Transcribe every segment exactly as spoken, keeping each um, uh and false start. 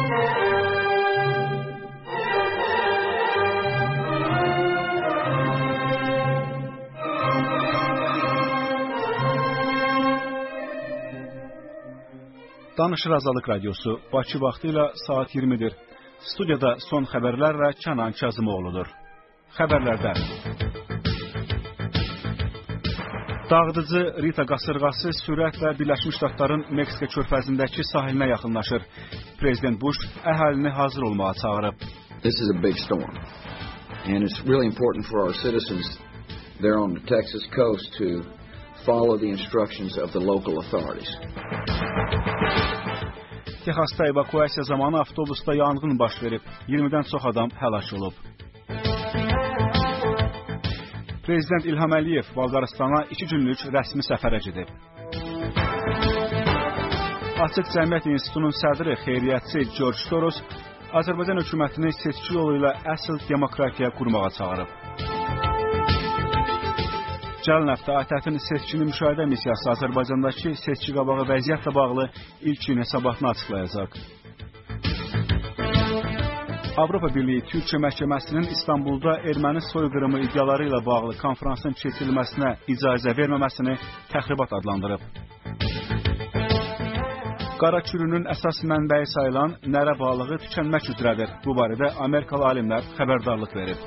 Danışır Azadlıq Radyosu, Bakı vaxtı ilə saat iyirmidir. Studiyada son xəbərlərlə Kənan Kazımoğludur. Xəbərlərdə dağıdıcı Rita qasırğası sürətlə Birləşmiş Ştatların Meksika körfəzindəki sahilinə yaxınlaşır. Prezident Bush əhalini hazır olmağa çağırıb. This is a big storm, and it's really important for our citizens there on the Texas coast to follow the instructions of the local authorities. Texasda evakuasiya zamanı avtobusda yanğın baş verib. iyirmidən çox adam həlak olub. Prezident İlham Əliyev Bolqarıstana iki günlük rəsmi səfərə gedib. Açıq Cəmiyyət İnstitutunun sədri xeyriyyətçi George Soros Azərbaycan hökumətini seçki yolu ilə əsl demokratiya qurmağa çağırıb. Gələn həftə A T F-in seçkini müşahidə missiyası Azərbaycandakı seçki qabağı vəziyyətlə bağlı ilkin hesabatını açıqlayacaq. Avropa Birliyi Türkiyə Məhkəməsinin İstanbulda erməni soyqırımı iddiaları ilə bağlı konferansın keçirilməsinə icazə verməməsini təxribat adlandırıb. Qara kürünün əsas mənbəyi sayılan nərə balığı tükənmək üzrədir. Bu barədə Amerikalı alimlər xəbərdarlıq verib.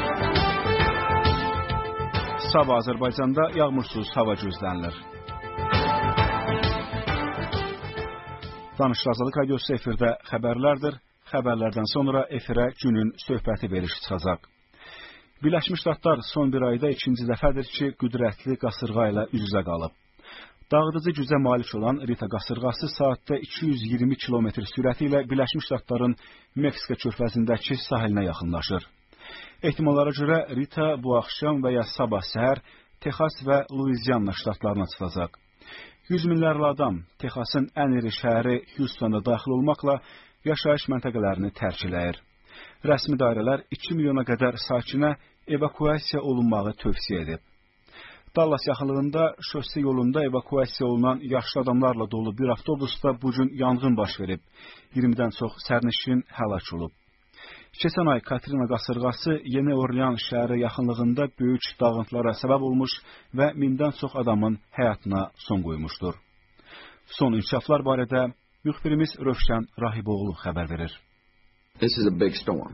Sabah Azərbaycanda yağmursuz hava gözlənilir. Danışır Azadlıq Radyosu efirdə xəbərlərdir. Xəbərlərdən sonra efirə günün söhbəti verişi çıxacaq. Birləşmiş Ştatlar son bir ayda ikinci dəfədir ki, qüdrətli qasırğa ilə üz-üzə qalıb. Dağıdıcı gücə malik olan Rita qasırğası saatda iki yüz iyirmi kilometr sürəti ilə Birləşmiş Ştatların Meksika körfəzindəki sahilinə yaxınlaşır. Ehtimallara görə Rita bu axşam və ya sabah səhər Texas və Louisiana ştatlarına çıxacaq. yüz minlərlə adam Texasın ən iri şəhəri Houstonda daxil olmaqla yaşayış məntəqələrini tərk eləyir. Rəsmi dairələr iki milyona qədər sakinə evakuasiya olunmağı tövsiyə edib. Dallas yaxınlığında şosсе yolunda evakuasiya olunan yaşlı adamlarla dolu bir avtobusda bugün yanğın baş verib. iyirmidən çox sərnişin həlak olub. Keçən ay Katrina qasırğası Yeni Orlean şəhəri yaxınlığında böyük dağıntılara səbəb olmuş və mindən çox adamın həyatına son qoymuşdur. Son inkişaflar barədə müxbirimiz Rövşən Rahiboğlu xəbər verir. This is a big storm,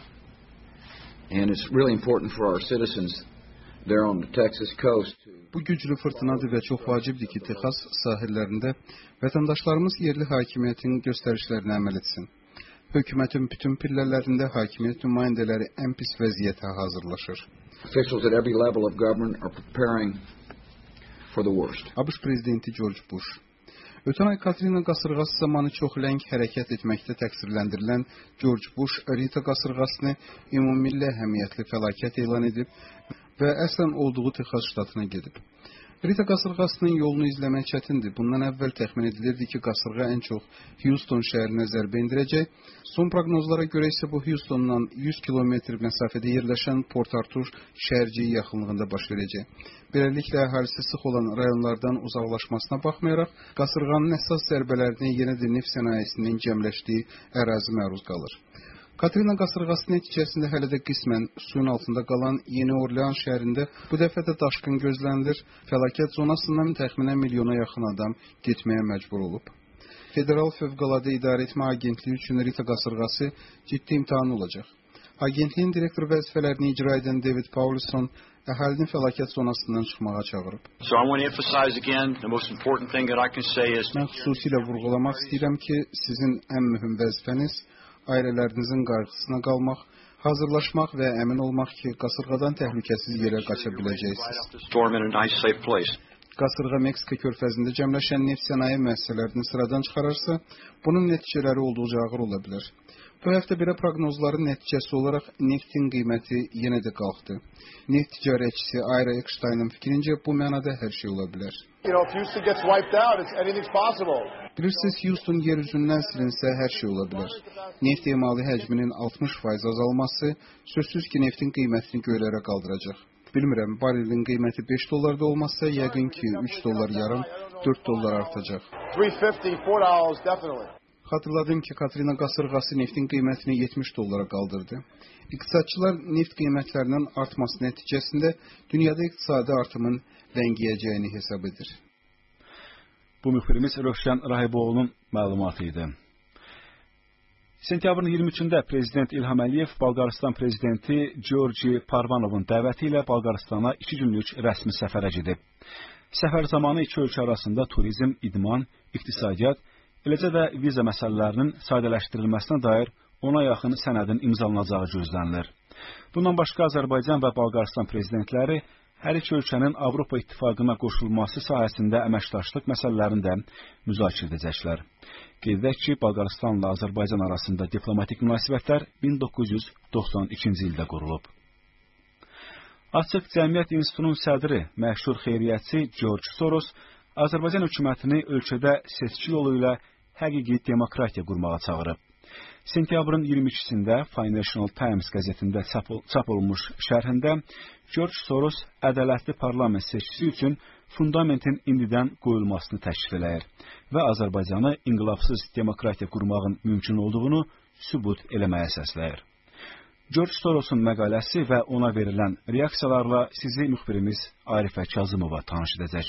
and it's really important for our citizens there on the Texas coast. Bu güclü fırtınadır və çox vacibdir ki, Texas sahillərində vətəndaşlarımız yerli hakimiyyətin göstərişlərinə əməl etsin. Hökumətin bütün pillələrində hakimiyyət nümayəndələri ən pis vəziyyətə hazırlaşır. Officials at every level of government are preparing for the worst. ABŞ prezidenti George Bush ötən ay Katrina qasırğası zamanı çox ləng hərəkət etməkdə təqsirləndirilən George Bush Rita qasırğasını ümummilli əhəmiyyətli fəlakət elan edib və əslən olduğu Texas ştatına gedib. Rita qasırğasının yolunu izləmək çətindir. Bundan əvvəl təxmin edilirdi ki, qasırğa ən çox Houston şəhərinə zərbə endirəcək. Son proqnozlara görə isə bu Houstondan yüz kilometr məsafədə yerləşən Port Arthur şəhərciyi yaxınlığında baş verəcək. Beləliklə, əhalisi sıx olan rayonlardan uzaqlaşmasına baxmayaraq, qasırğanın əsas zərbələrinə yenə də neft sənayesinin cəmləşdiyi ərazi məruz qalır. Katrina qasırğası nəticəsində hələ də qismən suyun altında qalan Yeni Orlean şəhərində bu dəfə də daşqın gözlənilir. Fəlakət zonasından təxminən milyona yaxın adam getməyə məcbur olub. Federal Fövqəladə İdarəetmə Agentliyi üçün Rita qasırğası ciddi imtahan olacaq. Agentliyin direktor vəzifələrini icra edən David Paulson əhalini fəlakət zonasından çıxmağa çağırıb. Mən xüsusilə vurğulamaq istəyirəm ki, sizin ən mühüm vəzifəniz ailələrinizin qayğısına qalmaq, hazırlaşmaq və əmin olmaq ki, qasırğadan təhlükəsiz yerə qaça biləcəksiniz. Qasırğa Meksika körfəzində cəmləşən neft sənaye müəssisələrini sıradan çıxararsa, bunun nəticələri olduqca ağır ola bilər. Bu həftə belə proqnozların nəticəsi olaraq neftin qiyməti yenə də qalxdı. Neft ticarətçisi Ira Eckstein'ın fikrincə bu mənada hər şey ola bilər. Bilirsiniz, Houston yer üzündən silinsə hər şey ola bilər. Neft emalı həcminin altmış faiz azalması sözsüz ki, neftin qiymətini göylərə qaldıracaq. Bilmirəm, barilin qiyməti beş dollarda olmazsa, yəqin ki, üç dollar yarım, dörd dollar artacaq. Xatırladım ki, Katrina qasırğası neftin qiymətini yetmiş dollara qaldırdı. İqtisadçılar neft qiymətlərinin artması nəticəsində dünyada iqtisadi artımın ləngiyəcəyini hesab edir. Bu müxbirimiz Rövşən Rahiboğlu'nun məlumatı idi. Sentyabrın iyirmi üçündə Prezident İlham Əliyev Bolqarıstan Prezidenti Georgi Parvanovun dəvəti ilə Bolqarıstana iki günlük rəsmi səfərə gedib. Səfər zamanı iki ölkə arasında turizm, idman, iqtisadiyyat, eləcə də viza məsələlərinin sadələşdirilməsinə dair ona yaxın sənədin imzalanacağı gözlənilir. Bundan başqa Azərbaycan və Bolqarıstan prezidentləri hər iki ölkənin Avropa İttifaqına qoşulması sahəsində əməkdaşlıq məsələlərini də müzakirə edəcəklər. Qeyd edək ki, Bolqarıstanla Azərbaycan arasında diplomatik münasibətlər min doqquz yüz doxsan ikinci ildə qurulub. Açıq Cəmiyyət İnstitutunun sədri, məşhur xeyriyyətçi George Soros Azərbaycan hökumətini ölkədə seçki yolu ilə həqiqi demokratiya qurmağa çağırıb. Sentyabrın iyirmi ikisində Financial Times qəzetində çap olunmuş şərhində George Soros ədalətli parlament seçkisi üçün fundamentin indidən qoyulmasını təklif eləyir və Azərbaycanı inqilabsız demokratiya qurmağın mümkün olduğunu sübut eləməyə səsləyir. George Soros'un məqaləsi və ona verilən reaksiyalarla sizi müxbirimiz Arifə Kazımova tanış edəcək.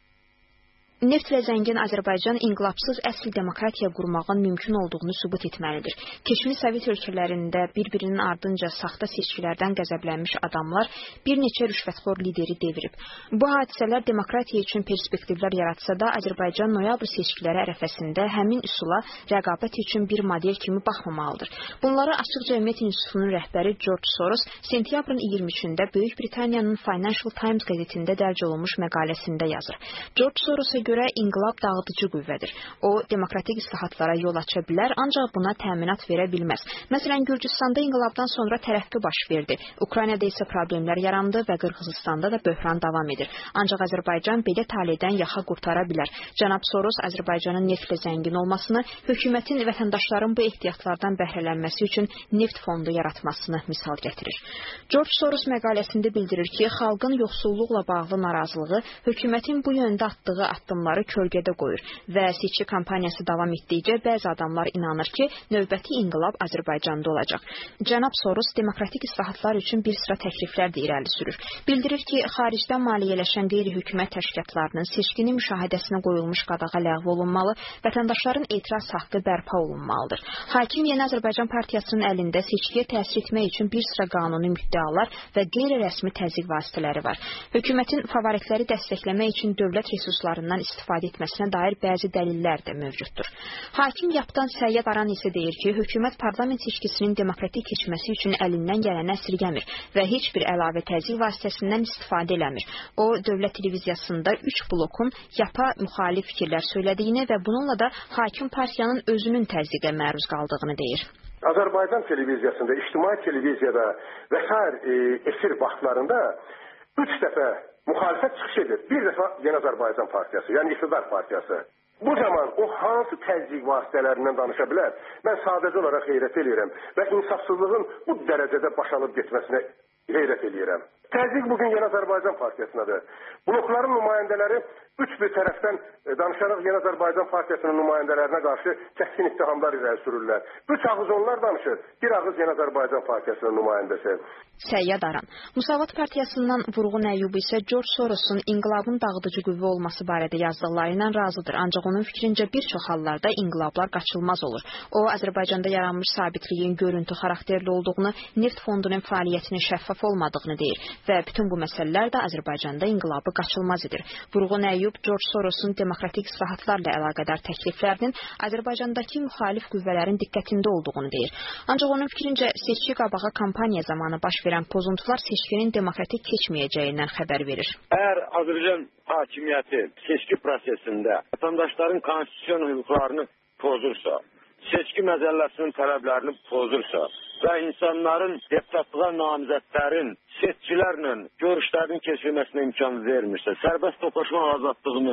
Neftlə zəngin Azərbaycan inqilabsız əsl demokratiya qurmağın mümkün olduğunu sübut etməlidir. Keçmiş Sovet ölkələrində bir-birinin ardınca saxta seçkilərdən qəzəblənmiş adamlar bir neçə rüşvətxor lideri devirib. Bu hadisələr demokratiya üçün perspektivlər yaratsa da, Azərbaycan noyabr seçkiləri ərəfəsində həmin üsula rəqabət üçün bir model kimi baxmamalıdır. Bunları Açıq Cəmiyyət İnstitutunun rəhbəri George Soros sentyabrın iyirmi üçündə Böyük Britaniyanın Financial Times qəzetində dərc olunmuş məqaləsində yazır. George Soros'a görə inqilab dağıdıcı qüvvədir. O, demokratik islahatlara yol aça bilər, ancaq buna təminat verə bilməz. Məsələn, Gürcüstanda inqilabdan sonra tərəqqi baş verdi. Ukraynada isə problemlər yarandı və Qırğızstanda da böhran davam edir. Ancaq Azərbaycan belə taleydən yaxa qurtara bilər. Cənab Soros Azərbaycanın neftlə zəngin olmasını, hökumətin vətəndaşların bu ehtiyatlardan bəhrələnməsi üçün neft fondu yaratmasını misal gətirir. George Soros məqaləsində bildirir ki, xalqın yoxsulluqla bağlı narazılığı hökumətin bu yöndə atdığı addımları kölgədə qoyur və seçki kampaniyası davam etdikcə bəzi adamlar inanır ki, növbəti inqilab Azərbaycanda olacaq. Cənab Soros demokratik islahatlar üçün bir sıra təkliflər də irəli sürür. Bildirir ki, xaricdən maliyyələşən qeyri-hökumət təşkilatlarının seçkinin müşahidəsinə qoyulmuş qadağa ləğv olunmalı, vətəndaşların etiraz haqqı bərpa olunmalıdır. Hakim Yeni Azərbaycan Partiyasının əlində seçkiyə təsir etmək üçün bir sıra qanuni müddəalar və qeyri-rəsmi təzyiq vasitələri var. Hökumətin favoritləri dəstəkləmək üçün dövlət resurslarından istifadə etməsinə dair bəzi dəlillər də mövcuddur. Hakim Yaptan Səyyad Aran isə deyir ki, hökumət parlament seçkisinin demokratik keçməsi üçün əlindən gələni əsirgəmir və heç bir əlavə təzyiq vasitəsindən istifadə eləmir. O, dövlət televiziyasında üç blokun yapa müxalif fikirlər söylədiyini və bununla da hakim partiyanın özünün təzyiqə məruz qaldığını deyir. Azərbaycan televiziyasında, ictimai televiziyada və sair e, efir vaxtlarında üç dəfə müxalifət çıxış edir. Bir dəfə Yeni Azərbaycan Partiyası, yəni İqtidar Partiyası. Bu zaman o hansı təzyiq vasitələrindən danışa bilər? Mən sadəcə olaraq heyrət edirəm və insafsızlığın bu dərəcədə baş alıb getməsinə heyrət edirəm. Təzyiq bugün Yeni Azərbaycan Partiyasındadır. Blokların nümayəndələri üç bir tərəfdən danışaraq Yeni Azərbaycan Partiyasının nümayəndələrinə qarşı kəskin ittihamlar irəli sürürlər. Üç ağız onlar danışır, bir ağız Yeni Azərbaycan Partiyasının nümayəndəsi. Səyyad Aran. Müsavat Partiyasından Vurğun Əyyub isə George Soros'un inqilabın dağıdıcı qüvvə olması barədə yazdıqları ilə razıdır. Ancaq onun fikrincə bir çox hallarda inqilablar qaçılmaz olur. O, Azərbaycanda yaranmış sabitliyin görüntü xarakterli olduğunu, neft fondunun fəaliyyətinin şəffaf olmadığını deyir və bütün bu məsələlər də Azərbaycanda inqilabı qaçılmaz edir. Vurğun Əyyub George Soros'un demokratik islahatlarla əlaqədar təkliflərinin Azərbaycandakı müxalif qüvvələrin diqqətində olduğunu deyir. Ancaq onun fikrincə seçki qabağı kampaniya zamanı baş verən pozuntular seçkinin demokratik keçməyəcəyindən xəbər verir. Əgər Azərbaycan hakimiyyəti seçki prosesində vətəndaşların konstitusiyon hüquqlarını pozursa, seçki məcəlləsinin tələblərini pozursa və insanların deputatlığa namizədlərin seçkilərlə görüşlərinin keçirilməsinə imkan vermirsə, sərbəst toplaşma azadlığını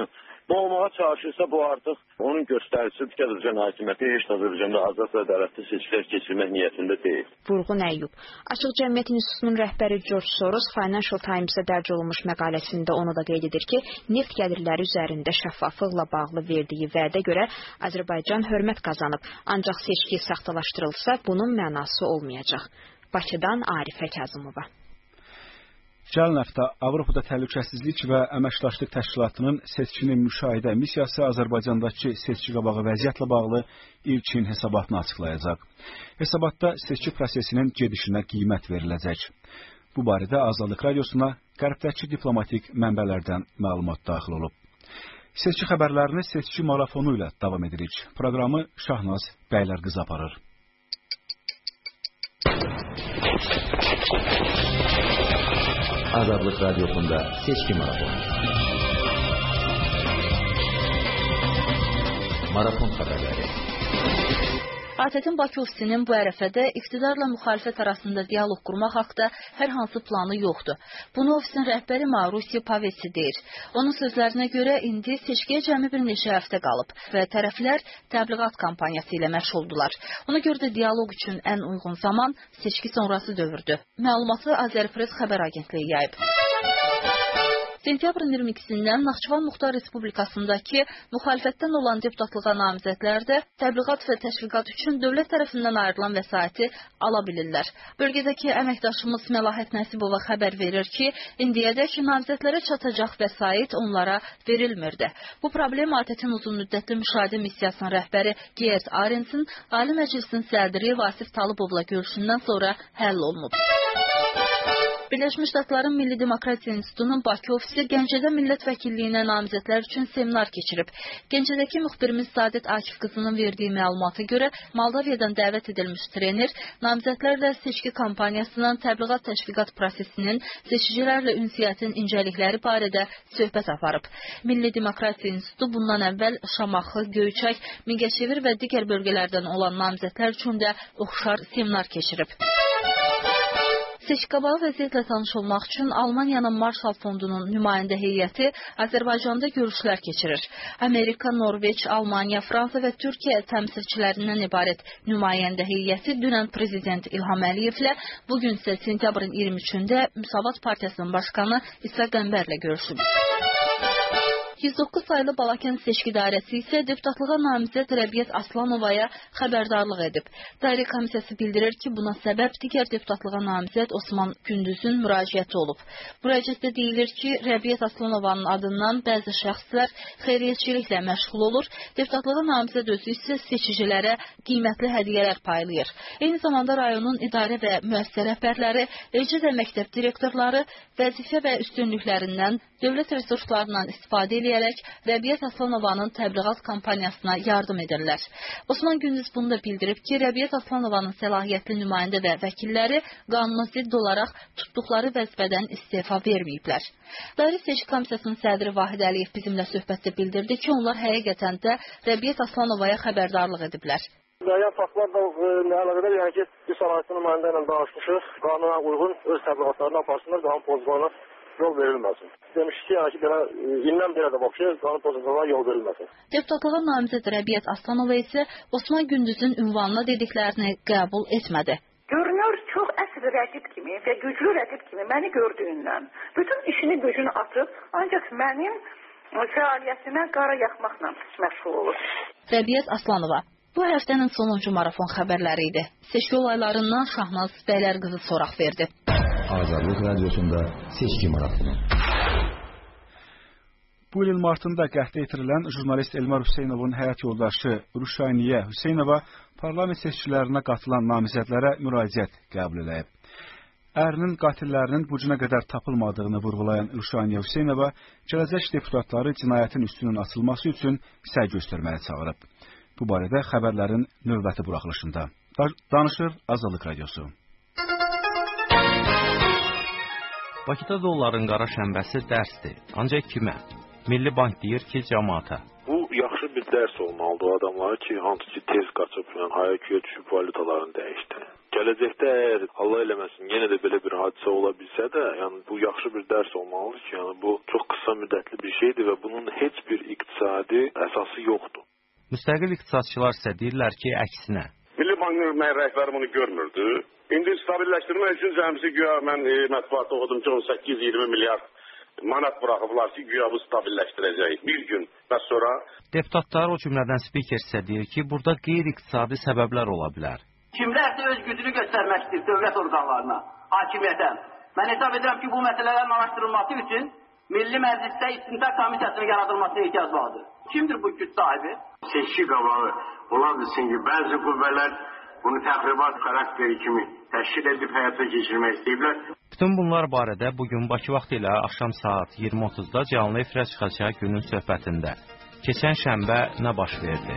boğmağa çalışırsa bu artıq onun göstəricisidir ki, Azərbaycan hakimiyyəti heç Azərbaycanda azad və ədalətli seçkiler keçirmək niyyətində deyil. Vurğun Əyyub. Açıq Cəmiyyət İnstitutunun rəhbəri George Soros Financial Times-a dərc olunmuş məqaləsində onu da qeyd edir ki, neft gəlirləri üzərində şəffaflıqla bağlı verdiyi vədə görə Azərbaycan hörmət qazanıb, ancaq seçki saxtalaşdırılsa bunun mənası olmayacaq. Bakıdan Arifə Kazımova. Gələn həftə Avropada Təhlükəsizlik və Əməkdaşlıq Təşkilatının seçkinin müşahidə missiyası Azərbaycandakı seçki qabağı vəziyyətlə bağlı ilkin hesabatını açıqlayacaq. Hesabatda seçki prosesinin gedişinə qiymət veriləcək. Bu barədə Azadlıq Radiosuna Qərbdəki diplomatik mənbələrdən məlumat daxil olub. Seçki xəbərlərini seçki marafonu ilə davam edirik. Proqramı Şahnaz Bəylərqızı aparır. Azadlıq Radiosunda seçki marafonu. Marafon xəbərləri. A T T-in Bakı ofisinin bu ərəfədə iqtidarla müxalifət arasında dialoq qurmaq haqda hər hansı planı yoxdur. Bunu ofisin rəhbəri Marusi Pavesi deyir. Onun sözlərinə görə indi seçkiyə cəmi bir neçə həftə qalıb və tərəflər təbliğat kampaniyası ilə məşğuldular. Ona görə də dialoq üçün ən uyğun zaman seçki sonrası dövrdür. Məlumatı Azərpress xəbər agentliyi yayıb. Sentyabrın iyirmi ikisindən Naxçıvan Muxtar Respublikasındakı müxalifətdən olan deputatlığa namizədlər də təbliğat və təşviqat üçün dövlət tərəfindən ayrılan vəsaiti ala bilirlər. Bölgədəki əməkdaşımız Məlahət Nəsibova xəbər verir ki, indiyədək namizədlərə çatacaq vəsait onlara verilmirdi. Bu problem A T T-in uzun müddətli müşahidə missiyasının rəhbəri Gert Arendsin Ali Məclisin sədri Vasif Talıbovla görüşündən sonra həll olunub. Birləşmiş Ştatların Milli Demokratiya İnstitutunun Bakı ofisi Gəncədə millət vəkilliyinə namizədlər üçün seminar keçirib. Gəncədəki müxbirimiz Sadət Akif qızının verdiyi məlumata görə Moldaviyadan dəvət edilmiş trener namizədlərlə seçki kampaniyasının təbliğat təşviqat prosesinin, seçicilərlə ünsiyyətin incəlikləri barədə söhbət aparıb. Milli Demokratiya İnstitutu bundan əvvəl Şamaxı, Göyçay, Mingəçevir və digər bölgələrdən olan namizədlər üçün də oxşar seminar keçirib. Seçki qabağı vəziyyətlə tanış olmaq üçün Almaniyanın Marshall Fondunun nümayəndə heyəti Azərbaycanda görüşlər keçirir. Amerika, Norveç, Almaniya, Fransa və Türkiyə təmsilçilərindən ibarət nümayəndə heyəti dünən Prezident İlham Əliyevlə, bugün isə sentyabrın iyirmi üçündə Müsavat Partiyasının başqanı İsa Qəmbərlə görüşüb. yüz doqquz saylı Balakən seçki dairəsi isə deputatlığa namizəd Rəbiyyət Aslanovaya xəbərdarlıq edib. Dairə komissiyası bildirir ki, buna səbəb digər deputatlığa namizəd Osman Gündüzün müraciəti olub. Müraciətdə deyilir ki, Rəbiyyət Aslanovanın adından bəzi şəxslər xeyriyyətçiliklə məşğul olur, deputatlığa namizəd özü isə seçicilərə qiymətli hədiyyələr paylayır. Eyni zamanda rayonun idarə və müəssisə rəhbərləri, eləcə də məktəb direktorları vəzifə və üstünlüklərindən dövlət resurslarından istifadə edərək Rəbiyyət Aslanovanın təbliğat kampaniyasına yardım edirlər. Osman Gündüz bunu da bildirib ki, Rəbiyyət Aslanovanın səlahiyyətli nümayəndə və vəkilləri qanuna zidd olaraq tutduqları vəzifədən istefa verməyiblər. Dairə Seçki Komissiyasının sədri Vahid Əliyev bizimlə söhbətdə bildirdi ki, onlar həqiqətən də Rəbiyyət Aslanovaya xəbərdarlıq ediblər. Müəyyən faktlarla əlaqədar, yəni ki, bir səlahiyyətli nümayəndə ilə danışmışıq, qanuna uyğun öz təbliğatlarını aparsınlar, qanun pozuntularına yol verilməsin. Demiş ki, yəni ki, belə, indən belə də baxıyor, qanun pozuntularına yol verilməsin. Deputatlığa namizəd Rəbiyyət Aslanova isə Osman Gündüzün ünvanına dediklərini qəbul etmədi. Görünür, çox əsl rəqib kimi və güclü rəqib kimi məni gördüyündən bütün işini gücünü atıb, ancaq mənim fəaliyyətimə qara yaxmaqla məşğul olur. Rəbiyyət Aslanova. Bu həftənin sonuncu marafon xəbərləri idi. Seçki olaylarından Şahnaz Bəylərqızı soraq verdi. Azadlıq Radiosunda seçki marafonu. Bu ilin martında qətlə yetirilən jurnalist Elmar Hüseynovun həyat yoldaşı Rüşayniyə Hüseynova parlament seçkilərinə qatılan namizədlərə müraciət qəbul edib. Ərinin qatillərinin bu günə qədər tapılmadığını vurğulayan Rüşayniyə Hüseynova gələcək deputatları cinayətin üstünün açılması üçün səy göstərməyə çağırıb. Bu barədə xəbərlərin növbəti buraxılışında danışır Azadlıq Radiosu. Bakıda dolların qara şənbəsi dərsdir. Ancaq kimə? Milli Bank deyir ki, cəmaata. Bu yaxşı bir dərs olmalıdır o adamlara ki, hansı ki tez qaçıb, yəni hayaküyə düşüb valutalarını dəyişdi. Gələcəkdə əgər Allah eləməsin, yenə də belə bir hadisə ola bilsə də, yəni bu yaxşı bir dərs olmalıdır ki, yəni bu çox qısa müddətli bir şeydir və bunun heç bir iqtisadi əsası yoxdur. Müstəqil iqtisadçılar isə deyirlər ki, əksinə. Milli Bankın rəhbəri bunu görmürdü. İndi stabilləşdirmək üçün cəmsi güya mən e, mətbuatda oxudum ki, on səkkiz iyirmi milyard manat buraxıblar ki, güya bu stabilləşdirəcək bir gün və sonra. Deputatlar o cümlədən spiker isə deyir ki, burada qeyri-iqtisadi səbəblər ola bilər. Kimlərsə öz gücünü göstərmək istəyir dövlət orqanlarına, hakimiyyətə. Mən hesab edirəm ki, bu məsələlərin araşdırılması üçün Milli Məclisdə İstintaq Komitəsinin yaradılmasına ehtiyac vardır. Kimdir bu güc sahibi? Seçki qabağı ola bilsin ki, bəzi qüvvələr bunu təxribat xarakteri kimi təşkil edib həyata keçirmək istəyiblər. Bütün bunlar barədə bugün Bakı vaxtı ilə axşam saat iyirmi otuzda canlı efirə çıxacaq günün söhbətində. Keçən şənbə nə baş verdi?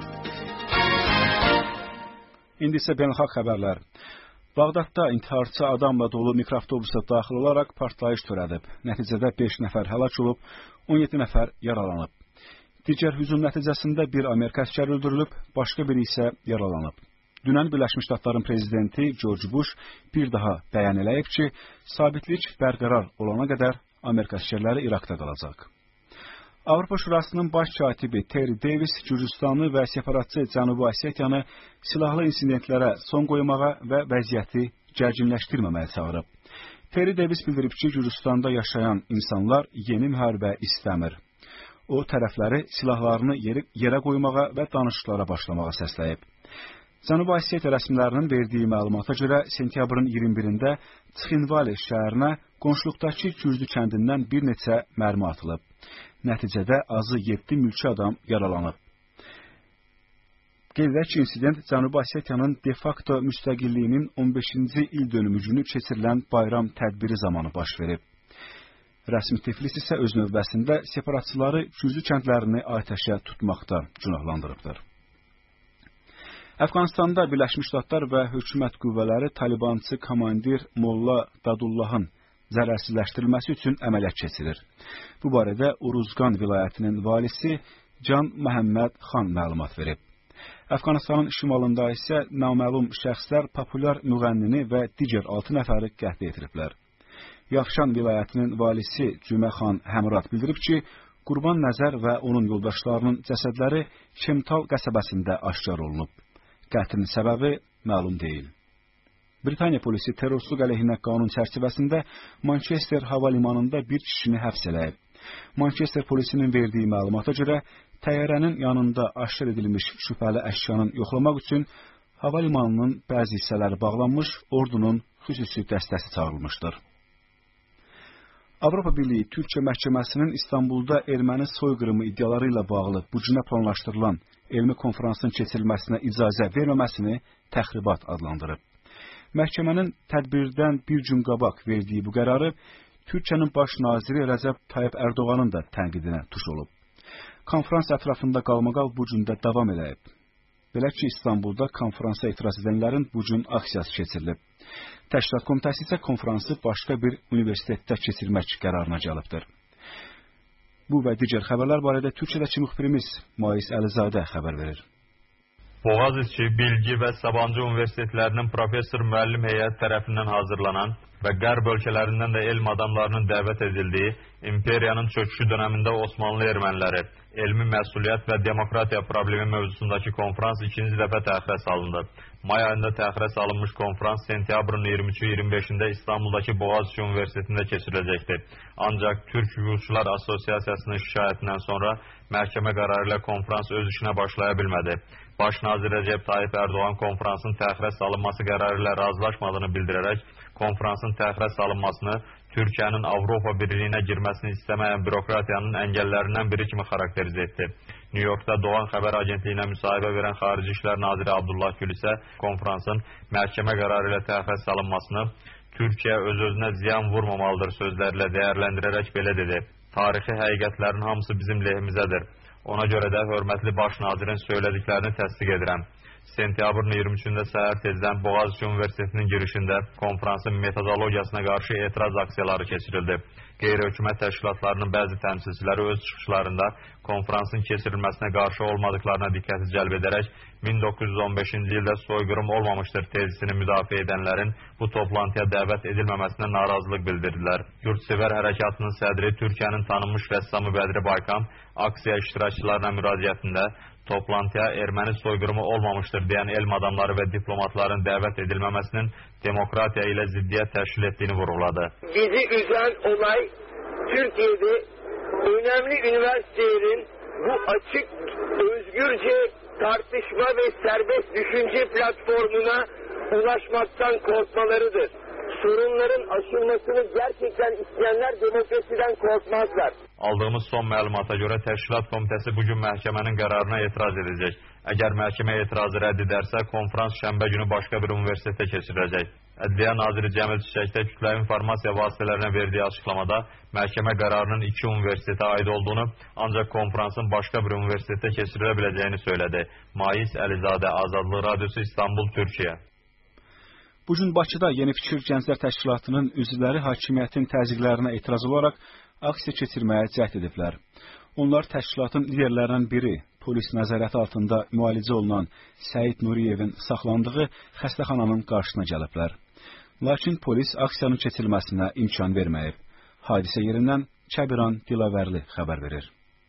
İndi isə beynəlxalq xəbərlər. Bağdadda intiharçı adamla dolu mikroavtobusa daxil olaraq partlayış törədib. Nəticədə beş nəfər həlak olub, on yeddi nəfər yaralanıb. Digər hücum nəticəsində bir Amerika əsgəri öldürülüb, başqa biri isə yaralanıb. Dünən Birləşmiş Ştatların prezidenti George Bush bir daha bəyan eləyib ki, sabitlik bərqərar olana qədər Amerika əsgərləri İraqda qalacaq. Avropa Şurasının baş katibi Terry Davis Gürcüstanı və separatçı Cənubi Osetiyanı silahlı insidentlərə son qoymağa və vəziyyəti gərginləşdirməməyə çağırıb. Terry Davis bildirib ki, Gürcüstanda yaşayan insanlar yeni müharibə istəmir. O, tərəfləri silahlarını yerə qoymağa və danışıqlara başlamağa səsləyib. Cənubi Osetiya rəsmilərinin verdiyi məlumata görə sentyabrın iyirmi birində Tsxinvali şəhərinə qonşuluqdakı Gürcü kəndindən bir neçə mərmi atılıb. Nəticədə azı yeddi mülki adam yaralanıb. Qeyd edək ki, insident Cənubi Osetiyanın de facto müstəqilliyinin on beşinci il dönümü günü keçirilən bayram tədbiri zamanı baş verib. Rəsmi Tiflis isə öz növbəsində separatçıları Gürcü kəndlərini atəşə tutmaqda günahlandırıbdır. Əfqanistanda Birləşmiş Ştatlar və hökumət qüvvələri Talibançı komandir Molla Dadullahın zərərsizləşdirilməsi üçün əməliyyat keçirir. Bu barədə Uruzqan vilayətinin valisi Can Məhəmməd Xan məlumat verib. Əfqanistanın şimalında isə naməlum şəxslər populyar müğənnini və digər altı nəfəri qətlə yetiriblər. Yaxşan vilayətinin valisi Cüməxan Həmrad bildirib ki, Qurban Nəzər və onun yoldaşlarının cəsədləri Çemtal qəsəbəsində aşkar olunub. Qətlin səbəbi məlum deyil. Britaniya polisi terrorçuluq əleyhinə qanun çərçivəsində Manchester hava limanında bir kişini həbs eləyib. Manchester polisinin verdiyi məlumata görə təyyarənin yanında aşkar edilmiş şübhəli əşyanın yoxlamaq üçün hava limanının bəzi hissələri bağlanmış, ordunun xüsusi dəstəsi çağırılmışdır. Avropa Birliyi Türkiyə məhkəməsinin İstanbulda erməni soyqırımı iddiaları ilə bağlı bu günə planlaşdırılan elmi konferansın keçirilməsinə icazə verməməsini təxribat adlandırıb. Məhkəmənin tədbirdən bir gün qabaq verdiyi bu qərarı Türkiyənin baş naziri Rəcəb Tayyip Ərdoğanın da tənqidinə tuş olub. Konferans ətrafında qalmaqal bu gün də davam edib. Belə ki, İstanbulda konferansa etiraz edənlərin bu gün aksiyası keçirilib. Təşkilat komitəsi isə konferansı başqa bir universitetdə keçirmək qərarına gəlibdir. Bu və digər xəbərlər barədə Türkiyədəki müxbirimiz Mais Əlizadə xəbər verir. Boğaziçi, Bilgi və Sabancı universitetlərinin professor müəllim heyəti tərəfindən hazırlanan və qərb ölkələrindən də elm adamlarının dəvət edildiyi imperiyanın çöküşü dönəmində Osmanlı erməniləri, elmi məsuliyyət və demokratiya problemi mövzusundakı konferans ikinci dəfə təxirə salındı. May ayında təxirə salınmış konferans sentyabrın iyirmi üçü iyirmi beşində İstanbuldakı Boğaziçi Universitetində keçiriləcəkdir. Ancaq Türk Hüquqçular Assosiasiyasının şikayətindən sonra məhkəmə qərarı ilə konferans öz işinə başlaya bilmədi. Baş nazir Rəcəb Tayyip Ərdoğan konferansın təxirə salınması qərarı ilə razılaşmadığını bildirərək konferansın təxirə salınmasını Türkiyənin Avropa Birliyinə girməsini istəməyən bürokratiyanın əngəllərindən biri kimi xarakterizə etdi. New Yorkda Doğan Xəbər Agentliyinə müsahibə verən Xarici İşlər Naziri Abdullah Gül isə konferansın məhkəmə qərarı ilə təxirə salınmasını Türkiyə öz-özünə ziyan vurmamalıdır sözlərlə dəyərləndirərək belə dedi. Tarixi həqiqətlərin hamısı bizim lehimizədir. Ona görə də hörmətli baş nazirin söylədiklərini təsdiq edirəm. Sentyabrın iyirmi üçündə səhər tezdən Boğaziçi Universitetinin girişində konfransın metodologiyasına qarşı etiraz aksiyaları keçirildi. Qeyri-hökumət təşkilatlarının bəzi təmsilçiləri öz çıxışlarında konfransın keçirilməsinə qarşı olmadıqlarına diqqəti cəlb edərək min doqquz yüz on beşinci ildə soyqırım olmamışdır tezisini müdafiə edənlərin bu toplantıya dəvət edilməməsinə narazılıq bildirdilər. Yurdsevər hərəkatının sədri Türkiyənin tanınmış rəssamı Bədri Baykam aksiya iştirakçılarına müraciətində toplantıya erməni soyqırımı olmamışdır deyən elm adamları və diplomatların dəvət edilməməsinin demokratiya ilə ziddiyyət təşkil etdiyini vurğuladı. Bizi üzen olay Türkiye'de önemli üniversitelerin bu açık, özgürce tartışma ve serbest düşünce platformuna ulaşmaktan korkmalarıdır. Sorunların aşılmasını gerçekten isteyenler demokrasiden korkmazlar. Aldığımız son məlumata görə Təşkilat Komitəsi bugün məhkəmənin qərarına etiraz edəcək. Əgər məhkəmə etirazı rədd edərsə, konfrans şənbə günü başqa bir universitetdə keçiriləcək. Ədliyyə Naziri Cəmil Çiçəkdə kütləvi informasiya vasitələrinə verdiyi açıqlamada məhkəmə qərarının iki universitetə aid olduğunu, ancaq konfransın başqa bir universitetdə keçirilə biləcəyini söylədi. Mais Əlizadə, Azadlıq Radiosu, İstanbul, Türkiyə. Bugün Bakıda Yeni Fikir Gənclər Təşkilatının üzvləri hakimiyyətin təzyiqlərinə etiraz olaraq aksiya keçirməyə cəhd ediblər. Onlar təşkilatın liderlərindən biri, polis nəzarəti altında müalicə olunan Səid Nuriyevin saxlandığı xəstəxananın qarşısına gəliblər. Lakin polis aksiyanın keçirilməsinə imkan verməyib. Hadisə yerindən Kəbiran Dilavərli xəbər verir.